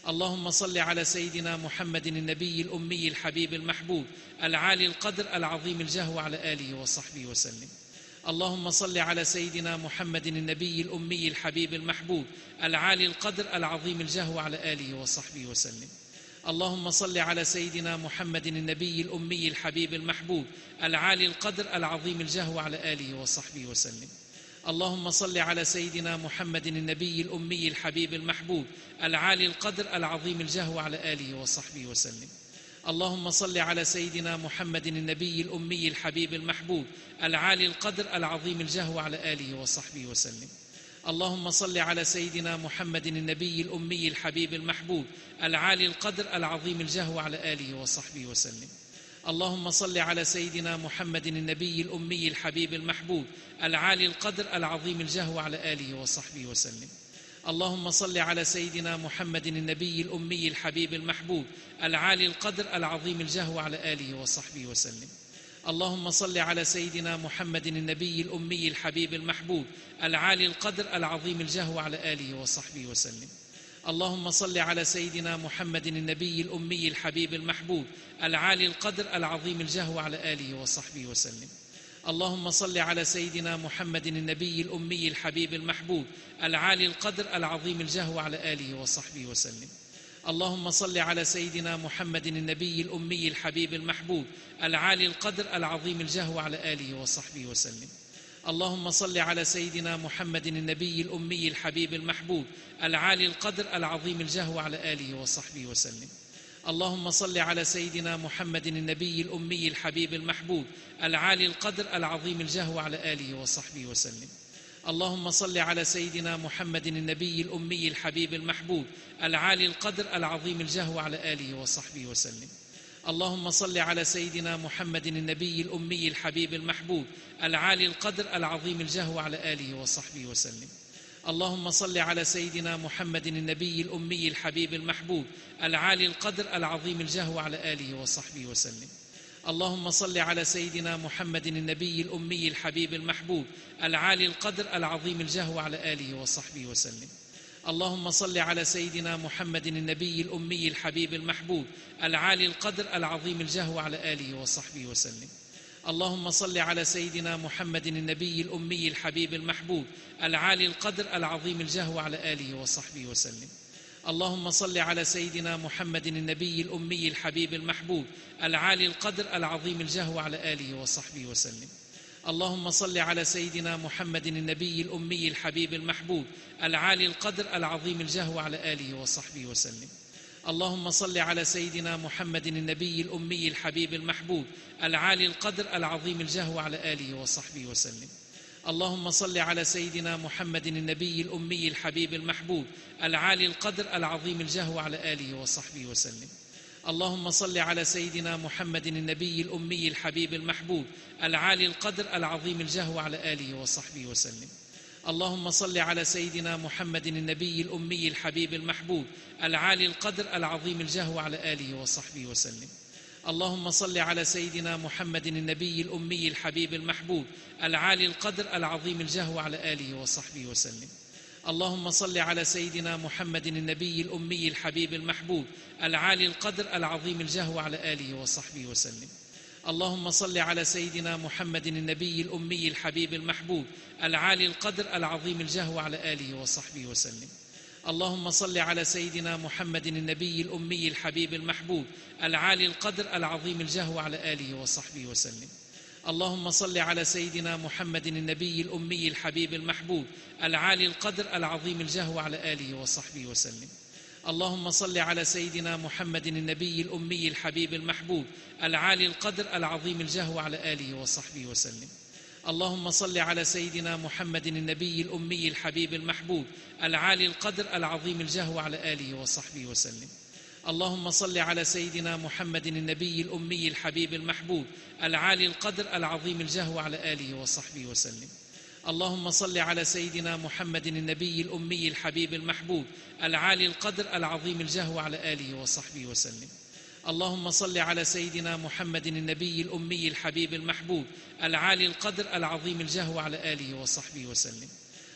اللهم صل على سيدنا محمد النبي الأمي الحبيب المحبوب العالي القدر العظيم الجاه وعلى آله وصحبه وسلم. اللهم صل على سيدنا محمد النبي الأمي الحبيب المحبوب العالي القدر العظيم الجاه وعلى آله وصحبه وسلم. اللهم صل على سيدنا محمد النبي الأمي الحبيب المحبوب العالي القدر العظيم الجاه وعلى آله وصحبه وسلم. اللهم صل على سيدنا محمد النبي الأمي الحبيب المحبوب العالي القدر العظيم الجاه وعلى آله وصحبه وسلم. اللهم صل على سيدنا محمد النبي الأمي الحبيب المحبوب العالي القدر العظيم الجاه وعلى آله وصحبه وسلم. اللهم صل على سيدنا محمد النبي الأمي الحبيب المحبوب العالي القدر العظيم الجاه وعلى آله وصحبه وسلم. اللهم صل على سيدنا محمد النبي الأمي الحبيب المحبوب العالي القدر العظيم الجاه وعلى آله وصحبه وسلم. اللهم صل على سيدنا محمد النبي الأمي الحبيب المحبوب العالي القدر العظيم الجاه وعلى آله وصحبه وسلم. اللهم صل على سيدنا محمد النبي الأمي الحبيب المحبوب العالي القدر العظيم الجاه وعلى آله وصحبه وسلم. اللهم صل على سيدنا محمد النبي الأمي الحبيب المحبوب العالي القدر العظيم الجاه وعلى آله وصحبه وسلم. اللهم صل على سيدنا محمد النبي الأمي الحبيب المحبوب العالي القدر العظيم الجاه وعلى آله وصحبه وسلم. اللهم صل على سيدنا محمد النبي الأمي الحبيب المحبوب العالي القدر العظيم الجاه وعلى آله وصحبه وسلم. اللهم صل على سيدنا محمد النبي الأمي الحبيب المحبوب العالي القدر العظيم الجاه وعلى آله وصحبه وسلم. اللهم صل على سيدنا محمد النبي الأمي الحبيب المحبوب العالي القدر العظيم الجاه وعلى آله وصحبه وسلم. اللهم صل على سيدنا محمد النبي الأمي الحبيب المحبوب العالي القدر العظيم الجاه وعلى آله وصحبه وسلم. اللهم صل على سيدنا محمد النبي الأمي الحبيب المحبوب العالي القدر العظيم الجاه وعلى آله وصحبه وسلم. اللهم صل على سيدنا محمد النبي الأمي الحبيب المحبوب العالي القدر العظيم الجاه وعلى آله وصحبه وسلم. اللهم صل على سيدنا محمد النبي الأمي الحبيب المحبوب العالي القدر العظيم الجاه وعلى آله وصحبه وسلم. اللهم صل على سيدنا محمد النبي الأمي الحبيب المحبوب العالي القدر العظيم الجاه وعلى آله وصحبه وسلم. اللهم صل على سيدنا محمد النبي الأمي الحبيب المحبوب العالي القدر العظيم الجاه وعلى آله وصحبه وسلم. اللهم صل على سيدنا محمد النبي الأمي الحبيب المحبوب العالي القدر العظيم الجاه وعلى آله وصحبه وسلم. اللهم صل على سيدنا محمد النبي الأمي الحبيب المحبوب العالي القدر العظيم الجاه وعلى آله وصحبه وسلم. اللهم صل على سيدنا محمد النبي الأمي الحبيب المحبوب العالي القدر العظيم الجاه وعلى آله وصحبه وسلم. اللهم صل على سيدنا محمد النبي الأمي الحبيب المحبوب العالي القدر العظيم الجاه وعلى آله وصحبه وسلم. اللهم صل على سيدنا محمد النبي الأمي الحبيب المحبوب العالي القدر العظيم الجاه وعلى آله وصحبه وسلم. اللهم صل على سيدنا محمد النبي الأمي الحبيب المحبوب العالي القدر العظيم الجاه وعلى آله وصحبه وسلم. اللهم صل على سيدنا محمد النبي الأمي الحبيب المحبوب العالي القدر العظيم الجاه وعلى آله وصحبه وسلم. اللهم صل على سيدنا محمد النبي الأمي الحبيب المحبوب العالي القدر العظيم الجاه وعلى آله وصحبه وسلم. اللهم صل على سيدنا محمد النبي الأمي الحبيب المحبوب العالي القدر العظيم الجاه وعلى آله وصحبه وسلم. اللهم صل على سيدنا محمد النبي الأمي الحبيب المحبوب العالي القدر العظيم الجاه وعلى آله وصحبه وسلم. اللهم صل على سيدنا محمد النبي الأمي الحبيب المحبوب العالي القدر العظيم الجاه وعلى آله وصحبه وسلم. اللهم صل على سيدنا محمد النبي الأمي الحبيب المحبوب العالي القدر العظيم الجاه وعلى آله وصحبه وسلم. اللهم صل على سيدنا محمد النبي الأمي الحبيب المحبوب العالي القدر العظيم الجاه وعلى آله وصحبه وسلم. اللهم صل على سيدنا محمد النبي الأمي الحبيب المحبوب العالي القدر العظيم الجاه وعلى آله وصحبه وسلم. اللهم صل على سيدنا محمد النبي الأمي الحبيب المحبوب العالي القدر العظيم الجاه وعلى آله وصحبه وسلم. اللهم صل على سيدنا محمد النبي الأمي الحبيب المحبوب العالي القدر العظيم الجاه وعلى آله وصحبه وسلم.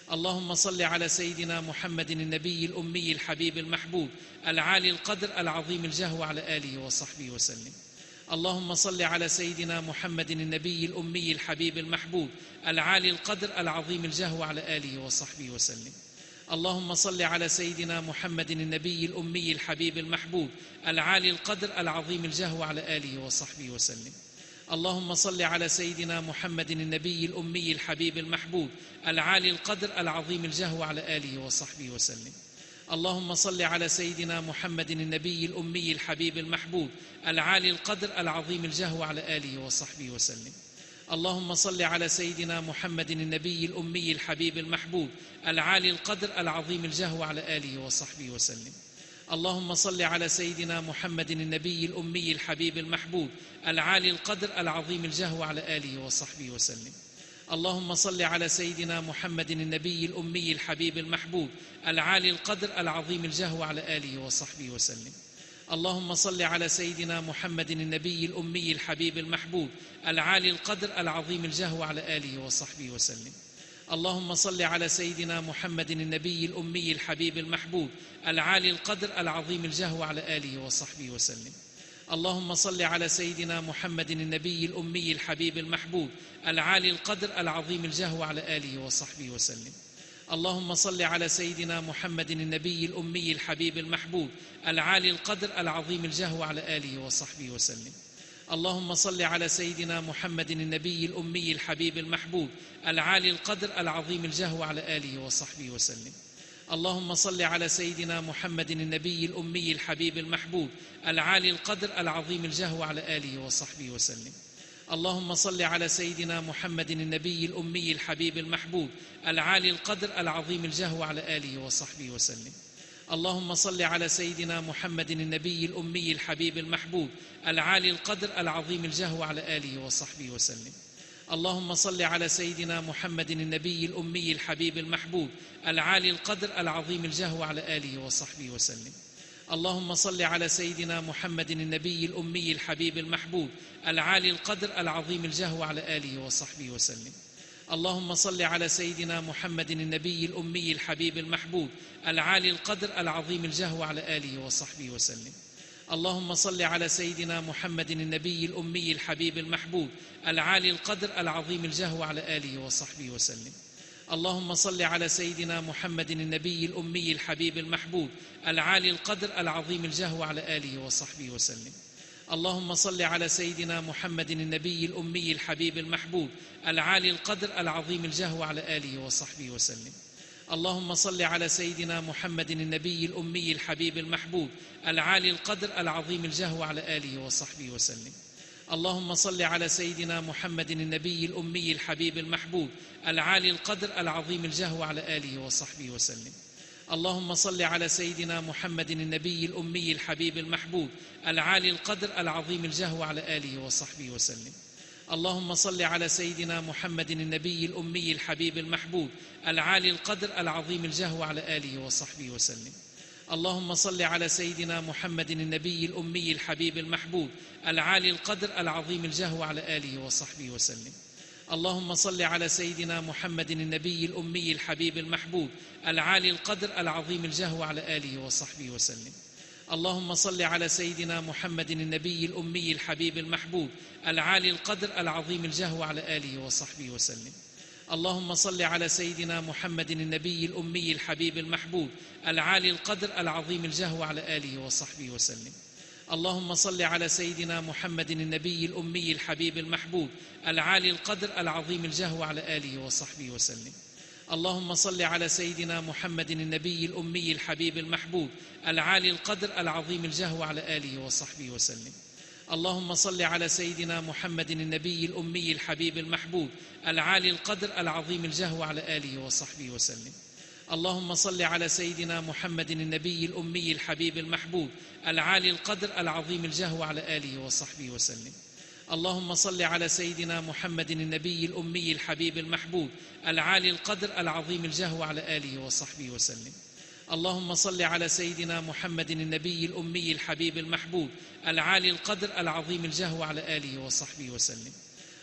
اللهم صل على سيدنا محمد النبي الأمي الحبيب المحبوب العالي القدر العظيم الجاه وعلى آله وصحبه وسلم. اللهم صل على سيدنا محمد النبي الأمي الحبيب المحبوب العالي القدر العظيم الجاه وعلى آله وصحبه وسلم. اللهم صل على سيدنا محمد النبي الأمي الحبيب المحبوب العالي القدر العظيم الجاه وعلى آله وصحبه وسلم. اللهم صل على سيدنا محمد النبي الأمي الحبيب المحبوب العالي القدر العظيم الجاه وعلى آله وصحبه وسلم. اللهم صل على سيدنا محمد النبي الأمي الحبيب المحبوب العالي القدر العظيم الجاه وعلى آله وصحبه وسلم. اللهم صل على سيدنا محمد النبي الأمي الحبيب المحبوب العالي القدر العظيم الجاه وعلى آله وصحبه وسلم. اللهم صل على سيدنا محمد النبي الأمي الحبيب المحبوب العالي القدر العظيم الجاه وعلى آله وصحبه وسلم. اللهم صل على سيدنا محمد النبي الأمي الحبيب المحبوب العالي القدر العظيم الجاه وعلى آله وصحبه وسلم. اللهم صل على سيدنا محمد النبي الأمي الحبيب المحبوب العالي القدر العظيم الجاه وعلى آله وصحبه وسلم. اللهم صل على سيدنا محمد النبي الأمي الحبيب المحبوب العالي القدر العظيم الجاه وعلى آله وصحبه وسلم. اللهم صل على سيدنا محمد النبي الأمي الحبيب المحبوب العالي القدر العظيم الجاه وعلى آله وصحبه وسلم. اللهم صل على سيدنا محمد النبي الأمي الحبيب المحبوب العالي القدر العظيم الجاه وعلى آله وصحبه وسلم. اللهم صل على سيدنا محمد النبي الأمي الحبيب المحبوب العالي القدر العظيم الجاه وعلى آله وصحبه وسلم. اللهم صل على سيدنا محمد النبي الأمي الحبيب المحبوب العالي القدر العظيم الجاه وعلى آله وصحبه وسلم. اللهم صل على سيدنا محمد النبي الأمي الحبيب المحبوب العالي القدر العظيم الجاه وعلى آله وصحبه وسلم. اللهم صل على سيدنا محمد النبي الأمي الحبيب المحبوب العالي القدر العظيم الجاه وعلى آله وصحبه وسلم. اللهم صل على سيدنا محمد النبي الأمي الحبيب المحبوب العالي القدر العظيم الجاه وعلى آله وصحبه وسلم. اللهم صل على سيدنا محمد النبي الأمي الحبيب المحبوب العالي القدر العظيم الجاه وعلى آله وصحبه وسلم. اللهم صل على سيدنا محمد النبي الأمي الحبيب المحبوب العالي القدر العظيم الجاه وعلى آله وصحبه وسلم. اللهم صل على سيدنا محمد النبي الأمي الحبيب المحبوب العالي القدر العظيم الجاه وعلى آله وصحبه وسلم. اللهم صل على سيدنا محمد النبي الأمي الحبيب المحبوب العالي القدر العظيم الجاه وعلى آله وصحبه وسلم. اللهم صل على سيدنا محمد النبي الأمي الحبيب المحبوب العالي القدر العظيم الجاه وعلى آله وصحبه وسلم. اللهم صل على سيدنا محمد النبي الأمي الحبيب المحبوب العالي القدر العظيم الجاه وعلى آله وصحبه وسلم. اللهم صل على سيدنا محمد النبي الأمي الحبيب المحبوب العالي القدر العظيم الجاه وعلى آله وصحبه وسلم. اللهم صل على سيدنا محمد النبي الأمي الحبيب المحبوب العالي القدر العظيم الجاه وعلى آله وصحبه وسلم. اللهم صل على سيدنا محمد النبي الأمي الحبيب المحبوب العالي القدر العظيم الجاه وعلى آله وصحبه وسلم. اللهم صل على سيدنا محمد النبي الأمي الحبيب المحبوب العالي القدر العظيم الجاه وعلى آله وصحبه وسلم. اللهم صل على سيدنا محمد النبي الأمي الحبيب المحبوب العالي القدر العظيم الجاه وعلى آله وصحبه وسلم. اللهم صل على سيدنا محمد النبي الأمي الحبيب المحبوب العالي القدر العظيم الجاه وعلى آله وصحبه وسلم. اللهم صل على سيدنا محمد النبي الأمي الحبيب المحبوب العالي القدر العظيم الجاه وعلى آله وصحبه وسلم. اللهم صل على سيدنا محمد النبي الأمي الحبيب المحبوب العالي القدر العظيم الجاه وعلى آله وصحبه وسلم. اللهم صل على سيدنا محمد النبي الأمي الحبيب المحبوب العالي القدر العظيم الجاه وعلى آله وصحبه وسلم. اللهم صل على سيدنا محمد النبي الأمي الحبيب المحبوب العالي القدر العظيم الجاه وعلى آله وصحبه وسلم. اللهم صل على سيدنا محمد النبي الأمي الحبيب المحبوب العالي القدر العظيم الجاه وعلى آله وصحبه وسلم. اللهم صل على سيدنا محمد النبي الأمي الحبيب المحبوب العالي القدر العظيم الجاه وعلى آله وصحبه وسلم. اللهم صل على سيدنا محمد النبي الأمي الحبيب المحبوب العالي القدر العظيم الجاه وعلى آله وصحبه وسلم.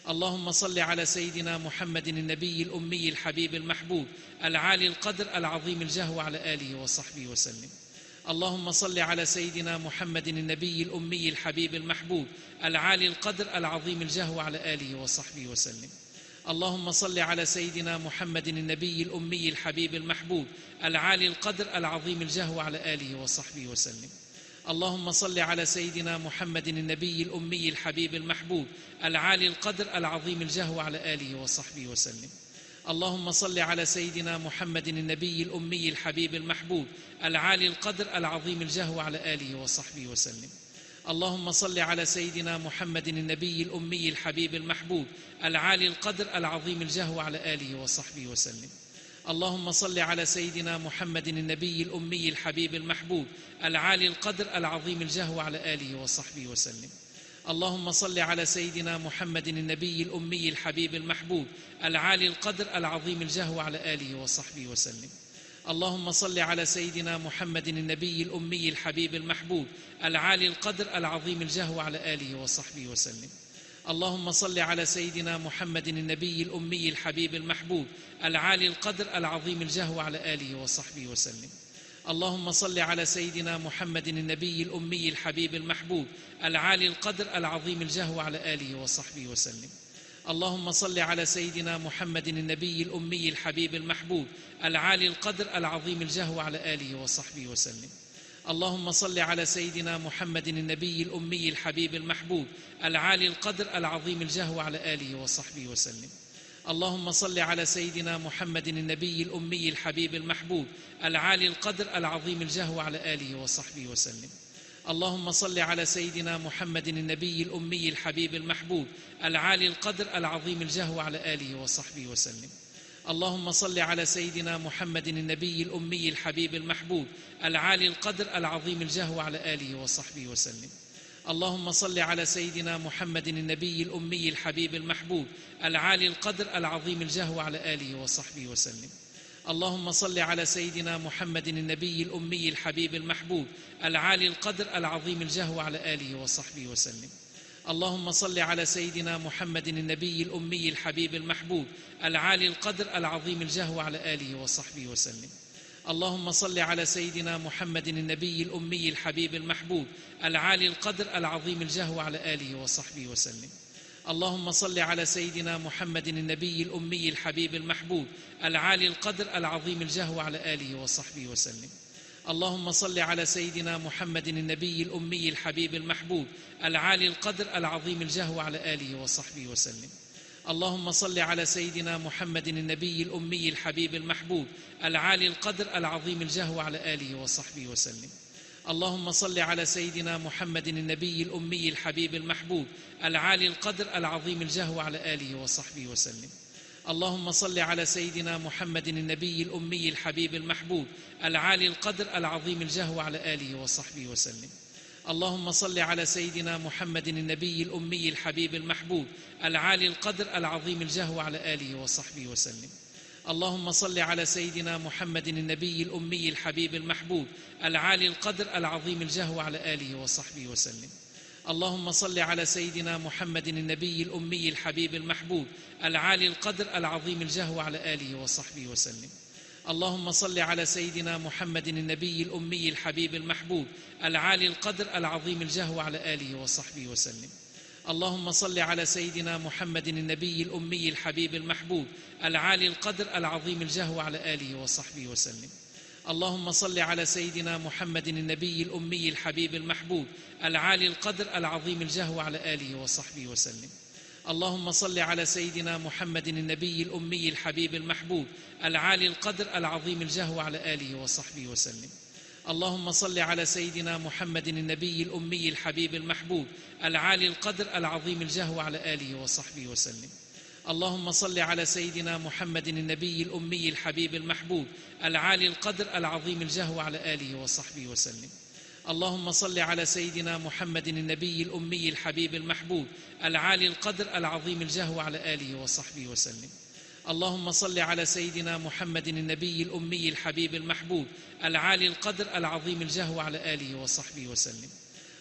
اللهم صل على سيدنا محمد النبي الأمي الحبيب المحبوب العالي القدر العظيم الجاه وعلى آله وصحبه وسلم. اللهم صل على سيدنا محمد النبي الأمي الحبيب المحبوب العالي القدر العظيم الجاه وعلى آله وصحبه وسلم. اللهم صل على سيدنا محمد النبي الأمي الحبيب المحبوب العالي القدر العظيم الجاه وعلى آله وصحبه وسلم. اللهم صل على سيدنا محمد النبي الأمي الحبيب المحبوب العالي القدر العظيم الجاه وعلى آله وصحبه وسلم. اللهم صل على سيدنا محمد النبي الأمي الحبيب المحبوب العالي القدر العظيم الجاه وعلى آله وصحبه وسلم. اللهم صل على سيدنا محمد النبي الأمي الحبيب المحبوب العالي القدر العظيم الجاه وعلى آله وصحبه وسلم. اللهم صل على سيدنا محمد النبي الأمي الحبيب المحبوب العالي القدر العظيم الجاه وعلى آله وصحبه وسلم. اللهم صل على سيدنا محمد النبي الأمي الحبيب المحبوب العالي القدر العظيم الجاه وعلى آله وصحبه وسلم. اللهم صل على سيدنا محمد النبي الأمي الحبيب المحبوب العالي القدر العظيم الجاه وعلى آله وصحبه وسلم. اللهم صل على سيدنا محمد النبي الأمي الحبيب المحبوب العالي القدر العظيم الجاه وعلى آله وصحبه وسلم. اللهم صل على سيدنا محمد النبي الأمي الحبيب المحبوب العالي القدر العظيم الجاه وعلى آله وصحبه وسلم. اللهم صل على سيدنا محمد النبي الأمي الحبيب المحبوب العالي القدر العظيم الجاه وعلى آله وصحبه وسلم. اللهم صل على سيدنا محمد النبي الأمي الحبيب المحبوب العالي القدر العظيم الجاه وعلى آله وصحبه وسلم. اللهم صل على سيدنا محمد النبي الأمي الحبيب المحبوب العالي القدر العظيم الجاه وعلى آله وصحبه وسلم. اللهم صل على سيدنا محمد النبي الأمي الحبيب المحبوب العالي القدر العظيم الجاه وعلى آله وصحبه وسلم. اللهم صل على سيدنا محمد النبي الأمي الحبيب المحبوب العالي القدر العظيم الجاه وعلى آله وصحبه وسلم. اللهم صل على سيدنا محمد النبي الأمي الحبيب المحبوب العالي القدر العظيم الجاه وعلى آله وصحبه وسلم. اللهم صل على سيدنا محمد النبي الأمي الحبيب المحبوب العالي القدر العظيم الجاه وعلى آله وصحبه وسلم. اللهم صل على سيدنا محمد النبي الأمي الحبيب المحبوب العالي القدر العظيم الجاه وعلى آله وصحبه وسلم. اللهم صل على سيدنا محمد النبي الأمي الحبيب المحبوب العالي القدر العظيم الجاه وعلى آله وصحبه وسلم. اللهم صل على سيدنا محمد النبي الأمي الحبيب المحبوب العالي القدر العظيم الجاه وعلى آله وصحبه وسلم. اللهم صل على سيدنا محمد النبي الأمي الحبيب المحبوب العالي القدر العظيم الجاه وعلى آله وصحبه وسلم. اللهم صل على سيدنا محمد النبي الأمي الحبيب المحبوب العالي القدر العظيم الجاه وعلى آله وصحبه وسلم. اللهم صل على سيدنا محمد النبي الأمي الحبيب المحبوب العالي القدر العظيم الجاه وعلى آله وصحبه وسلم. اللهم صل على سيدنا محمد النبي الأمي الحبيب المحبوب العالي القدر العظيم الجاه وعلى آله وصحبه وسلم. اللهم صل على سيدنا محمد النبي الأمي الحبيب المحبوب العالي القدر العظيم الجاه وعلى آله وصحبه وسلم. اللهم صل على سيدنا محمد النبي الأمي الحبيب المحبوب العالي القدر العظيم الجاه وعلى آله وصحبه وسلم. اللهم صل على سيدنا محمد النبي الأمي الحبيب المحبوب العالي القدر العظيم الجاه وعلى آله وصحبه وسلم. اللهم صل على سيدنا محمد النبي الأمي الحبيب المحبوب العالي القدر العظيم الجاه وعلى آله وصحبه وسلم. اللهم صل على سيدنا محمد النبي الأمي الحبيب المحبوب العالي القدر العظيم الجاه وعلى آله وصحبه وسلم. اللهم صل على سيدنا محمد النبي الأمي الحبيب المحبوب العالي القدر العظيم الجاه وعلى آله وصحبه وسلم. اللهم صل على سيدنا محمد النبي الأمي الحبيب المحبوب العالي القدر العظيم الجاه وعلى آله وصحبه وسلم. اللهم صل على سيدنا محمد النبي الأمي الحبيب المحبوب العالي القدر العظيم الجاه وعلى آله وصحبه وسلم. اللهم صل على سيدنا محمد النبي الأمي الحبيب المحبوب العالي القدر العظيم الجاه وعلى آله وصحبه وسلم. اللهم صل على سيدنا محمد النبي الأمي الحبيب المحبوب العالي القدر العظيم الجاه وعلى آله وصحبه وسلم. اللهم صل على سيدنا محمد النبي الأمي الحبيب المحبوب العالي القدر العظيم الجاه وعلى آله وصحبه وسلم.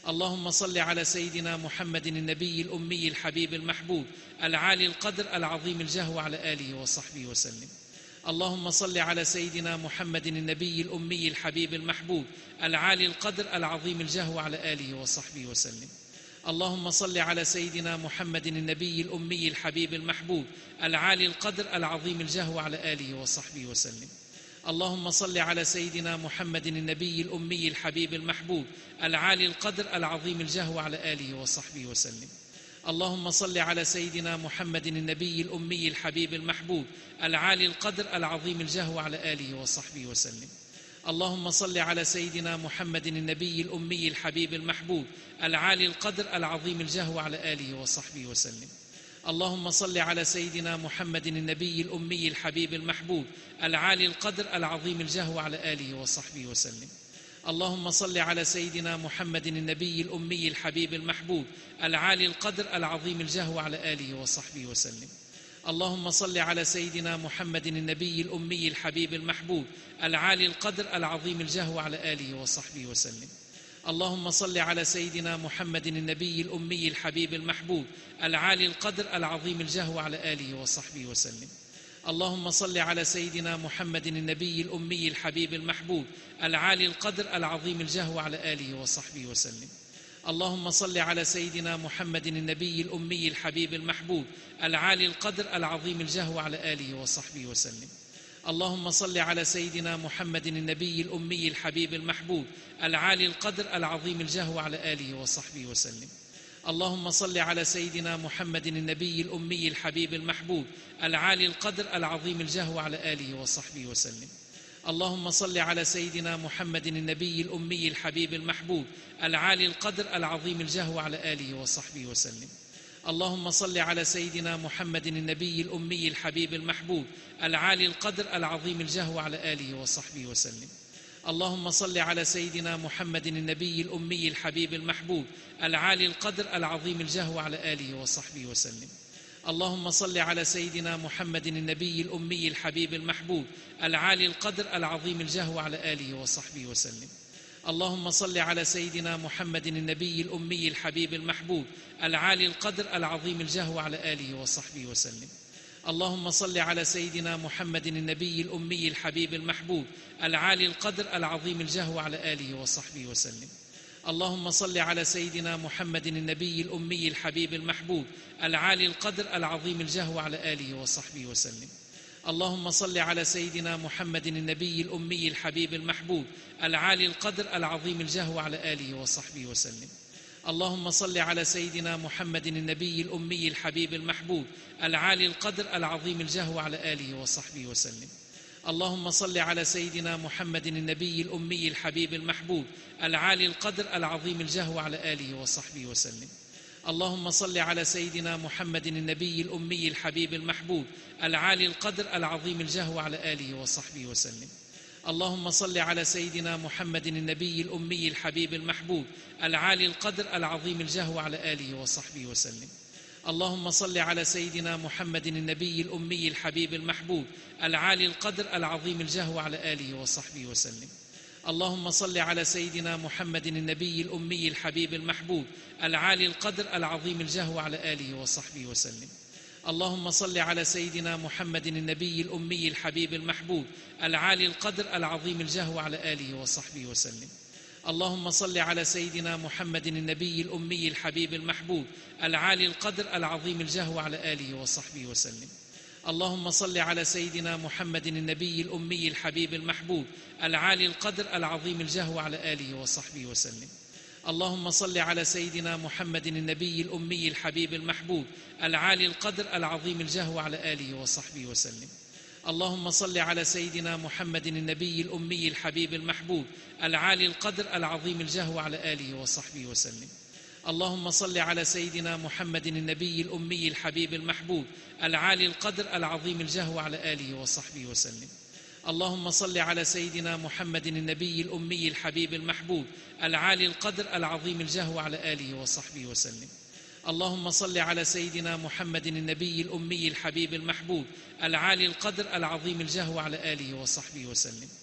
اللهم صل على سيدنا محمد النبي الأمي الحبيب المحبوب العالي القدر العظيم الجاه وعلى آله وصحبه وسلم. اللهم صل على سيدنا محمد النبي الأمي الحبيب المحبوب العالي القدر العظيم الجاه وعلى آله وصحبه وسلم. اللهم صل على سيدنا محمد النبي الأمي الحبيب المحبوب العالي القدر العظيم الجاه وعلى آله وصحبه وسلم. اللهم صل على سيدنا محمد النبي الأمي الحبيب المحبوب العالي القدر العظيم الجاه وعلى آله وصحبه وسلم. اللهم صل على سيدنا محمد النبي الأمي الحبيب المحبوب العالي القدر العظيم الجاه وعلى آله وصحبه وسلم. اللهم صل على سيدنا محمد النبي الأمي الحبيب المحبوب العالي القدر العظيم الجاه وعلى آله وصحبه وسلم. اللهم صل على سيدنا محمد النبي الأمي الحبيب المحبوب العالي القدر العظيم الجاه وعلى آله وصحبه وسلم. اللهم صل على سيدنا محمد النبي الأمي الحبيب المحبوب العالي القدر العظيم الجاه وعلى آله وصحبه وسلم. اللهم صل على سيدنا محمد النبي الأمي الحبيب المحبوب العالي القدر العظيم الجاه وعلى آله وصحبه وسلم. اللهم صل على سيدنا محمد النبي الأمي الحبيب المحبوب العالي القدر العظيم الجاه وعلى آله وصحبه وسلم. اللهم صل على سيدنا محمد النبي الأمي الحبيب المحبوب العالي القدر العظيم الجاه وعلى آله وصحبه وسلم. اللهم صل على سيدنا محمد النبي الأمي الحبيب المحبوب العالي القدر العظيم الجاه وعلى آله وصحبه وسلم. اللهم صل على سيدنا محمد النبي الأمي الحبيب المحبوب العالي القدر العظيم الجاه وعلى آله وصحبه وسلم. اللهم صل على سيدنا محمد النبي الأمي الحبيب المحبوب العالي القدر العظيم الجاه وعلى آله وصحبه وسلم. اللهم صل على سيدنا محمد النبي الأمي الحبيب المحبوب العالي القدر العظيم الجاه وعلى آله وصحبه وسلم. اللهم صل على سيدنا محمد النبي الأمي الحبيب المحبوب العالي القدر العظيم الجاه وعلى آله وصحبه وسلم. اللهم صل على سيدنا محمد النبي الأمي الحبيب المحبوب العالي القدر العظيم الجاه وعلى آله وصحبه وسلم. اللهم صل على سيدنا محمد النبي الأمي الحبيب المحبوب العالي القدر العظيم الجاه وعلى آله وصحبه وسلم. اللهم صل على سيدنا محمد النبي الأمي الحبيب المحبوب العالي القدر العظيم الجاه وعلى آله وصحبه وسلم. اللهم صل على سيدنا محمد النبي الأمي الحبيب المحبوب العالي القدر العظيم الجاه وعلى آله وصحبه وسلم. اللهم صل على سيدنا محمد النبي الأمي الحبيب المحبوب العالي القدر العظيم الجاه وعلى آله وصحبه وسلم. اللهم صل على سيدنا محمد النبي الأمي الحبيب المحبوب العالي القدر العظيم الجاه وعلى آله وصحبه وسلم. اللهم صل على سيدنا محمد النبي الأمي الحبيب المحبوب العالي القدر العظيم الجاه وعلى آله وصحبه وسلم. اللهم صل على سيدنا محمد النبي الأمي الحبيب المحبوب العالي القدر العظيم الجاه وعلى آله وصحبه وسلم. اللهم صل على سيدنا محمد النبي الأمي الحبيب المحبوب العالي القدر العظيم الجاه وعلى آله وصحبه وسلم. اللهم صل على سيدنا محمد النبي الأمي الحبيب المحبوب العالي القدر العظيم الجاه وعلى آله وصحبه وسلم. اللهم صل على سيدنا محمد النبي الأمي الحبيب المحبوب العالي القدر العظيم الجاه وعلى آله وصحبه وسلم. اللهم صل على سيدنا محمد النبي الأمي الحبيب المحبوب العالي القدر العظيم الجاه وعلى آله وصحبه وسلم. اللهم صل على سيدنا محمد النبي الأمي الحبيب المحبوب العالي القدر العظيم الجاه وعلى آله وصحبه وسلم. اللهم صل على سيدنا محمد النبي الأمي الحبيب المحبوب العالي القدر العظيم الجاه وعلى آله وصحبه وسلم. اللهم صل على سيدنا محمد النبي الأمي الحبيب المحبوب العالي القدر العظيم الجاه وعلى آله وصحبه وسلم. اللهم صل على سيدنا محمد النبي الأمي الحبيب المحبوب العالي القدر العظيم الجاه وعلى آله وصحبه وسلم. اللهم صل على سيدنا محمد النبي الأمي الحبيب المحبوب العالي القدر العظيم الجاه وعلى آله وصحبه وسلم. اللهم صل على سيدنا محمد النبي الأمي الحبيب المحبوب العالي القدر العظيم الجاه وعلى آله وصحبه وسلم. اللهم صل على سيدنا محمد النبي الأمي الحبيب المحبوب العالي القدر العظيم الجاه وعلى آله وصحبه وسلم. اللهم صل على سيدنا محمد النبي الأمي الحبيب المحبوب العالي القدر العظيم الجاه وعلى آله وصحبه وسلم.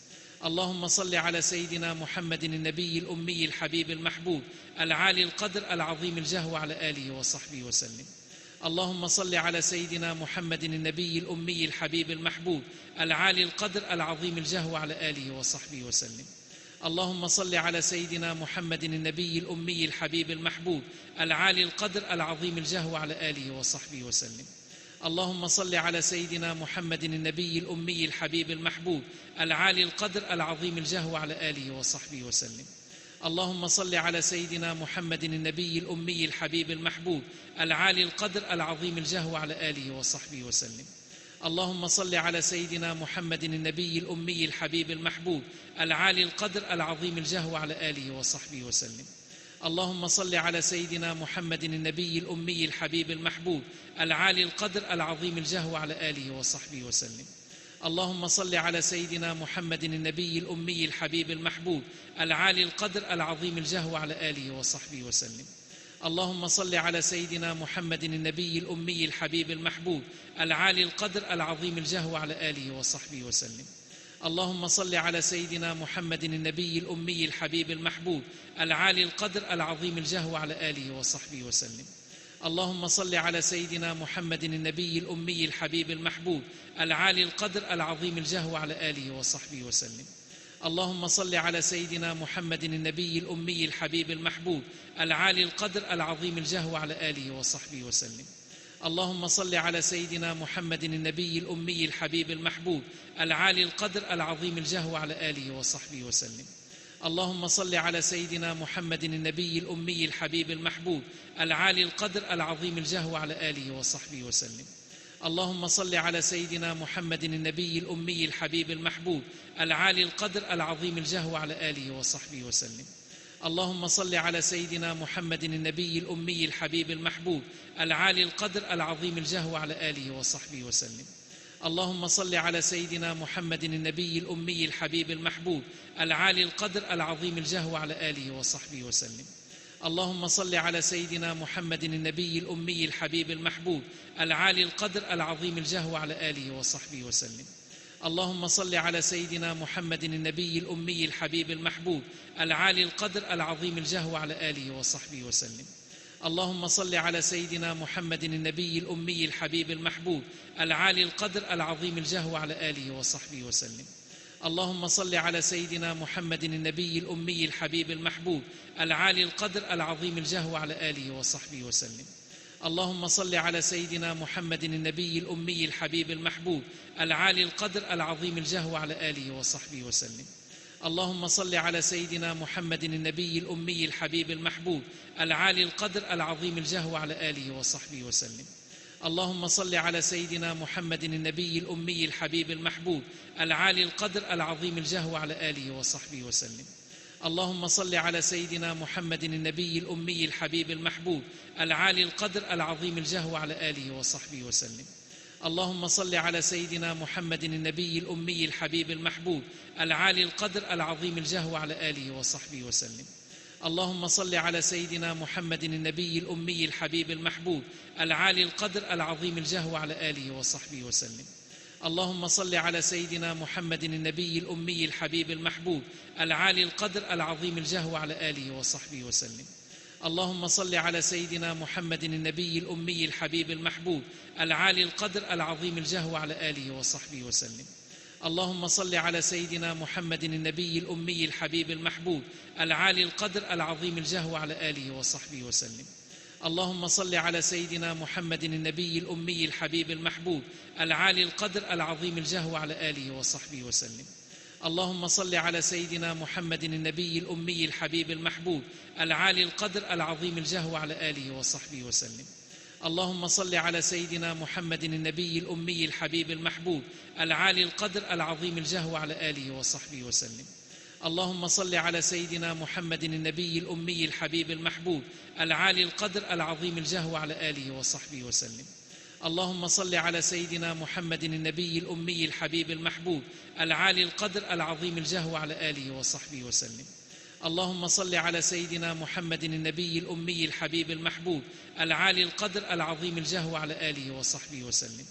اللهم صل على سيدنا محمد النبي الأمي الحبيب المحبوب العالي القدر العظيم الجهو على آله وصحبه وسلم. اللهم صل على سيدنا محمد النبي الأمي الحبيب المحبوب العالي القدر العظيم الجهو على آله وصحبه وسلم. اللهم صل على سيدنا محمد النبي الأمي الحبيب المحبوب العالي القدر العظيم الجهو على آله وصحبه وسلم. اللهم صل على سيدنا محمد النبي الأمي الحبيب المحبوب العالي القدر العظيم الجهو على آله وصحبه وسلم. اللهم صل على سيدنا محمد النبي الأمي الحبيب المحبوب العالي القدر العظيم الجهو على آله وصحبه وسلم. اللهم صل على سيدنا محمد النبي الأمي الحبيب المحبوب العالي القدر العظيم الجهو على آله وصحبه وسلم. اللهم صل على سيدنا محمد النبي الأمي الحبيب المحبوب العالي القدر العظيم الجهو على آله وصحبه وسلم. اللهم صل على سيدنا محمد النبي الأمي الحبيب المحبوب العالي القدر العظيم الجهو على آله وصحبه وسلم. اللهم صل على سيدنا محمد النبي الأمي الحبيب المحبوب العالي القدر العظيم الجهو على آله وصحبه وسلم. اللهم صل على سيدنا محمد النبي الأمي الحبيب المحبوب العالي القدر العظيم الجهو على آله وصحبه وسلم. اللهم صل على سيدنا محمد النبي الأمي الحبيب المحبوب العالي القدر العظيم الجهو على آله وصحبه وسلم. اللهم صل على سيدنا محمد النبي الأمي الحبيب المحبوب العالي القدر العظيم الجهو على آله وصحبه وسلم. اللهم صل على سيدنا محمد النبي الأمي الحبيب المحبوب العالي القدر العظيم الجهو على آله وصحبه وسلم. اللهم صل على سيدنا محمد النبي الأمي الحبيب المحبوب العالي القدر العظيم الجهو على آله وصحبه وسلم. اللهم صل على سيدنا محمد النبي الأمي الحبيب المحبوب العالي القدر العظيم الجهو على آله وصحبه وسلم. اللهم صل على سيدنا محمد النبي الأمي الحبيب المحبوب العالي القدر العظيم الجهو على آله وصحبه وسلم. اللهم صل على سيدنا محمد النبي الأمي الحبيب المحبوب العالي القدر العظيم الجهو على آله وصحبه وسلم. اللهم صل على سيدنا محمد النبي الأمي الحبيب المحبوب العالي القدر العظيم الجهو على آله وصحبه وسلم. اللهم صل على سيدنا محمد النبي الأمي الحبيب المحبوب العالي القدر العظيم الجهو على آله وصحبه وسلم. اللهم صل على سيدنا محمد النبي الأمي الحبيب المحبوب العالي القدر العظيم الجهو على آله وصحبه وسلم. اللهم صل على سيدنا محمد النبي الأمي الحبيب المحبوب العالي القدر العظيم الجهو على آله وصحبه وسلم. اللهم صل على سيدنا محمد النبي الأمي الحبيب المحبوب العالي القدر العظيم الجهو على آله وصحبه وسلم. اللهم صل على سيدنا محمد النبي الأمي الحبيب المحبوب العالي القدر العظيم الجهو على آله وصحبه وسلم. اللهم صل على سيدنا محمد النبي الأمي الحبيب المحبوب العالي القدر العظيم الجهو على آله وصحبه وسلم. اللهم صل على سيدنا محمد النبي الأمي الحبيب المحبوب العالي القدر العظيم الجهو على آله وصحبه وسلم. اللهم صل على سيدنا محمد النبي الأمي الحبيب المحبوب العالي القدر العظيم الجهو على آله وصحبه وسلم. اللهم صل على سيدنا محمد النبي الأمي الحبيب المحبوب العالي القدر العظيم الجهو على آله وصحبه وسلم. اللهم صل على سيدنا محمد النبي الأمي الحبيب المحبوب العالي القدر العظيم الجهو على آله وصحبه وسلم. اللهم صل على سيدنا محمد النبي الأمي الحبيب المحبوب العالي القدر العظيم الجهو على آله وصحبه وسلم. اللهم صل على سيدنا محمد النبي الأمي الحبيب المحبوب العالي القدر العظيم الجهو على آله وصحبه وسلم. اللهم صل على سيدنا محمد النبي الأمي الحبيب المحبوب العالي القدر العظيم الجهو على آله وصحبه وسلم. اللهم صل على سيدنا محمد النبي الأمي الحبيب المحبوب العالي القدر العظيم الجهو على آله وصحبه وسلم. اللهم صل على سيدنا محمد النبي الأمي الحبيب المحبوب العالي القدر العظيم الجهو على آله وصحبه وسلم. اللهم صل على سيدنا محمد النبي الأمي الحبيب المحبوب العالي القدر العظيم الجهو على آله وصحبه وسلم. اللهم صل على سيدنا محمد النبي الأمي الحبيب المحبوب العالي القدر العظيم الجهو على آله وصحبه وسلم. اللهم صل على سيدنا محمد النبي الأمي الحبيب المحبوب العالي القدر العظيم الجهو على آله وصحبه وسلم.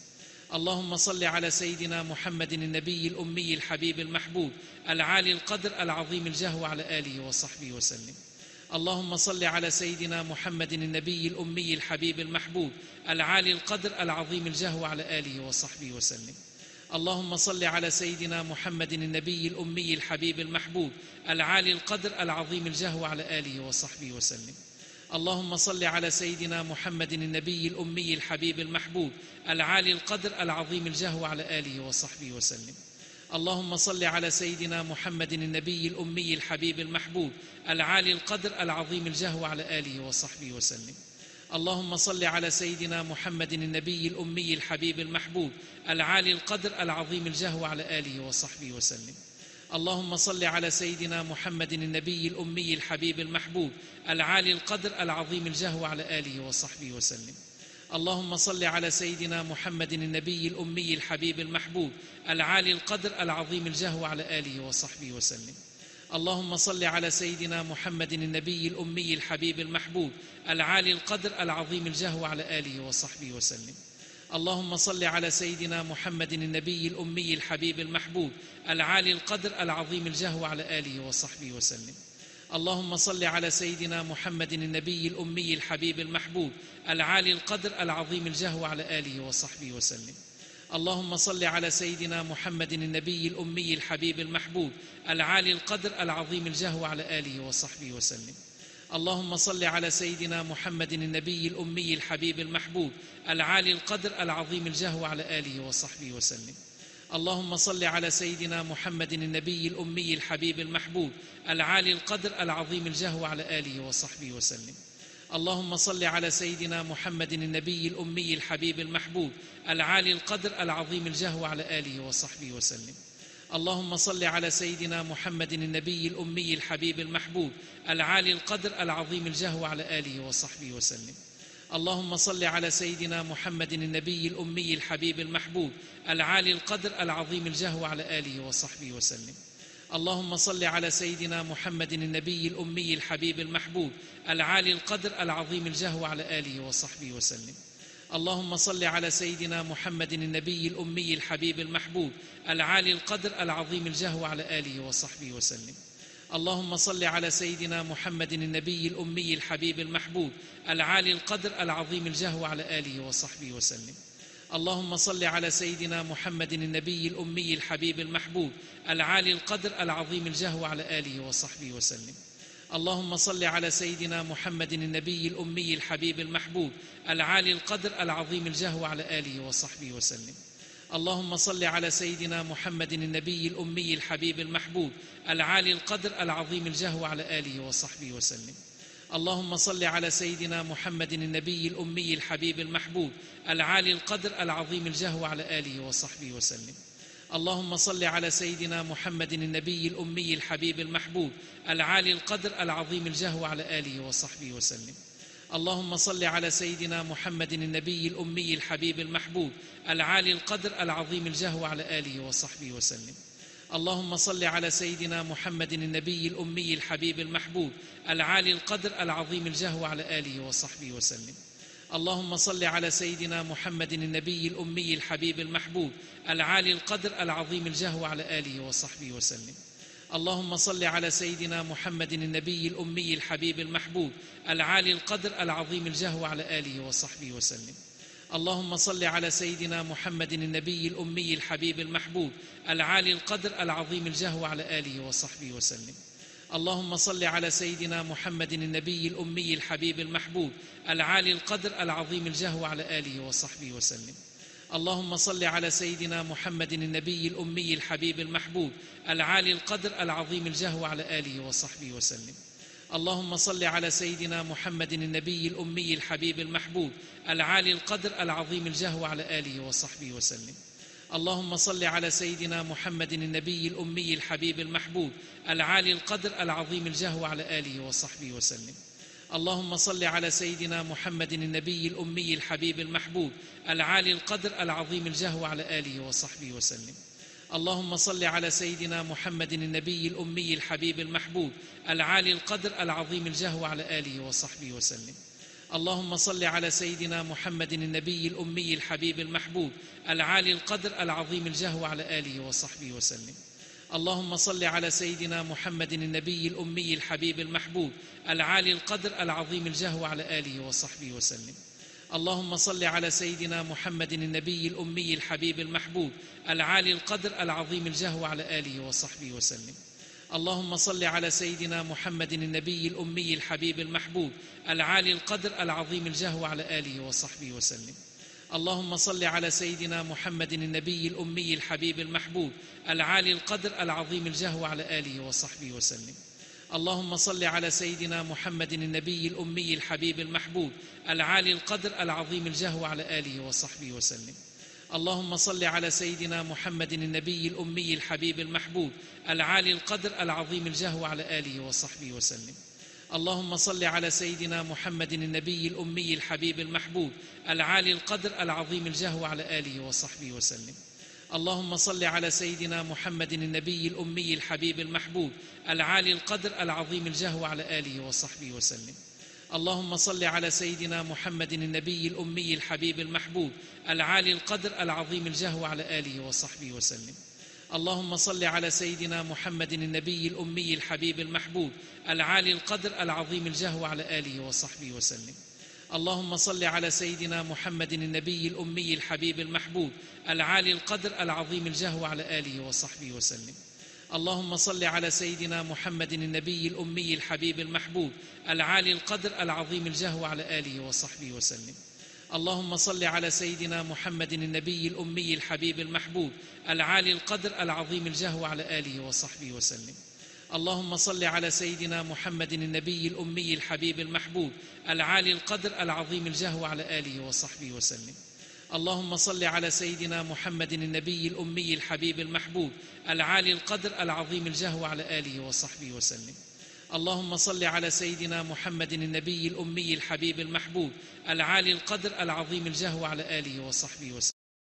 اللهم صل على سيدنا محمد النبي الأمي الحبيب المحبوب العالي القدر العظيم الجاه وعلى آله وصحبه وسلم. اللهم صل على سيدنا محمد النبي الأمي الحبيب المحبوب العالي القدر العظيم الجاه وعلى آله وصحبه وسلم. اللهم صل على سيدنا محمد النبي الأمي الحبيب المحبوب العالي القدر العظيم الجاه وعلى آله وصحبه وسلم. اللهم صل على سيدنا محمد النبي الأمي الحبيب المحبوب العالي القدر العظيم الجاه وعلى آله وصحبه وسلم. اللهم صل على سيدنا محمد النبي الأمي الحبيب المحبوب العالي القدر العظيم الجاه وعلى آله وصحبه وسلم. اللهم صل على سيدنا محمد النبي الأمي الحبيب المحبوب العالي القدر العظيم الجاه وعلى آله وصحبه وسلم. اللهم صل على سيدنا محمد النبي الأمي الحبيب المحبوب العالي القدر العظيم الجاه وعلى آله وصحبه وسلم. اللهم صل على سيدنا محمد النبي الأمي الحبيب المحبوب العالي القدر العظيم الجاه وعلى آله وصحبه وسلم. اللهم صل على سيدنا محمد النبي الأمي الحبيب المحبوب العالي القدر العظيم الجاه وعلى آله وصحبه وسلم. اللهم صل على سيدنا محمد النبي الأمي الحبيب المحبوب العالي القدر العظيم الجاه وعلى آله وصحبه وسلم. اللهم صل على سيدنا محمد النبي الأمي الحبيب المحبوب العالي القدر العظيم الجاه وعلى آله وصحبه وسلم. اللهم صل على سيدنا محمد النبي الأمي الحبيب المحبوب العالي القدر العظيم الجاه وعلى آله وصحبه وسلم. اللهم صل على سيدنا محمد النبي الأمي الحبيب المحبوب العالي القدر العظيم الجاه وعلى آله وصحبه وسلم. اللهم صل على سيدنا محمد النبي الأمي الحبيب المحبوب العالي القدر العظيم الجاه وعلى آله وصحبه وسلم. اللهم صل على سيدنا محمد النبي الأمي الحبيب المحبوب العالي القدر العظيم الجاه وعلى آله وصحبه وسلم. اللهم صل على سيدنا محمد النبي الأمي الحبيب المحبوب العالي القدر العظيم الجاه وعلى آله وصحبه وسلم. اللهم صل على سيدنا محمد النبي الأمي الحبيب المحبوب العالي القدر العظيم الجاه وعلى آله وصحبه وسلم. اللهم صل على سيدنا محمد النبي الأمي الحبيب المحبوب العالي القدر العظيم الجاه وعلى آله وصحبه وسلم. اللهم صل على سيدنا محمد النبي الأمي الحبيب المحبوب العالي القدر العظيم الجاه وعلى آله وصحبه وسلم. اللهم صل على سيدنا محمد النبي الأمي الحبيب المحبوب العالي القدر العظيم الجاه وعلى آله وصحبه وسلم. اللهم صل على سيدنا محمد النبي الأمي الحبيب المحبوب العالي القدر العظيم الجاه وعلى آله وصحبه وسلم. اللهم صل على سيدنا محمد النبي الأمي الحبيب المحبوب العالي القدر العظيم الجاه وعلى آله وصحبه وسلم. اللهم صل على سيدنا محمد النبي الأمي الحبيب المحبوب العالي القدر العظيم الجاه وعلى آله وصحبه وسلم. اللهم صل على سيدنا محمد النبي الأمي الحبيب المحبوب العالي القدر العظيم الجاه وعلى آله وصحبه وسلم. اللهم صل على سيدنا محمد النبي الأمي الحبيب المحبوب العالي القدر العظيم الجاه وعلى آله وصحبه وسلم. اللهم صل على سيدنا محمد النبي الأمي الحبيب المحبوب العالي القدر العظيم الجاه وعلى آله وصحبه وسلم. اللهم صل على سيدنا محمد النبي الأمي الحبيب المحبوب العالي القدر العظيم الجاه وعلى آله وصحبه وسلم. اللهم صل على سيدنا محمد النبي الأمي الحبيب المحبوب العالي القدر العظيم الجاه وعلى آله وصحبه وسلم. اللهم صل على سيدنا محمد النبي الأمي الحبيب المحبوب العالي القدر العظيم الجاه وعلى آله وصحبه وسلم. اللهم صل على سيدنا محمد النبي الأمي الحبيب المحبوب العالي القدر العظيم الجاه وعلى آله وصحبه وسلم. اللهم صل على سيدنا محمد النبي الأمي الحبيب المحبوب العالي القدر العظيم الجاه وعلى آله وصحبه وسلم. اللهم صل على سيدنا محمد النبي الأمي الحبيب المحبوب العالي القدر العظيم الجاه وعلى آله وصحبه وسلم. اللهم صل على سيدنا محمد النبي الأمي الحبيب المحبوب العالي القدر العظيم الجاه وعلى آله وصحبه وسلم. اللهم صل على سيدنا محمد النبي الأمي الحبيب المحبوب العالي القدر العظيم الجاه وعلى آله وصحبه وسلم. اللهم صل على سيدنا محمد النبي الأمي الحبيب المحبوب العالي القدر العظيم الجاه وعلى آله وصحبه وسلم. اللهم صل على سيدنا محمد النبي الأمي الحبيب المحبوب العالي القدر العظيم الجاه وعلى آله وصحبه وسلم. اللهم صل على سيدنا محمد النبي الأمي الحبيب المحبوب العالي القدر العظيم الجاه وعلى آله وصحبه وسلم. اللهم صل على سيدنا محمد النبي الأمي الحبيب المحبوب العالي القدر العظيم الجاه وعلى آله وصحبه وسلم. اللهم صل على سيدنا محمد النبي الأمي الحبيب المحبوب العالي القدر العظيم الجاه وعلى آله وصحبه وسلم. اللهم صل على سيدنا محمد النبي الأمي الحبيب المحبوب العالي القدر العظيم الجاه وعلى آله وصحبه وسلم. اللهم صل على سيدنا محمد النبي الأمي الحبيب المحبوب العالي القدر العظيم الجاه وعلى آله وصحبه وسلم. اللهم صل على سيدنا محمد النبي الأمي الحبيب المحبوب العالي القدر العظيم الجاه وعلى آله وصحبه وسلم. اللهم صل على سيدنا محمد النبي الأمي الحبيب المحبوب العالي القدر العظيم الجاه وعلى آله وصحبه وسلم. اللهم صل على سيدنا محمد النبي الأمي الحبيب المحبوب العالي القدر العظيم الجاه وعلى آله وصحبه وسلم. اللهم صل على سيدنا محمد النبي الأمي الحبيب المحبوب العالي القدر العظيم الجاه وعلى آله وصحبه وسلم. اللهم صل على سيدنا محمد النبي الأمي الحبيب المحبوب العالي القدر العظيم الجاه وعلى آله وصحبه وسلم. اللهم صل على سيدنا محمد النبي الأمي الحبيب المحبوب العالي القدر العظيم الجاه وعلى آله وصحبه وسلم. اللهم صل على سيدنا محمد النبي الأمي الحبيب المحبوب العالي القدر العظيم الجاه وعلى آله وصحبه وسلم. اللهم صل على سيدنا محمد النبي الأمي الحبيب المحبوب العالي القدر العظيم الجاه وعلى آله وصحبه وسلم. اللهم صل على سيدنا محمد النبي الأمي الحبيب المحبوب العالي القدر العظيم الجاه وعلى آله وصحبه وسلم. اللهم صل على سيدنا محمد النبي الأمي الحبيب المحبوب العالي القدر العظيم الجاه وعلى آله وصحبه وسلم. اللهم صل على سيدنا محمد النبي الأمي الحبيب المحبوب العالي القدر العظيم الجاه وعلى آله وصحبه وسلم. اللهم صل على سيدنا محمد النبي الأمي الحبيب المحبوب العالي القدر العظيم الجاه وعلى آله وصحبه وسلم.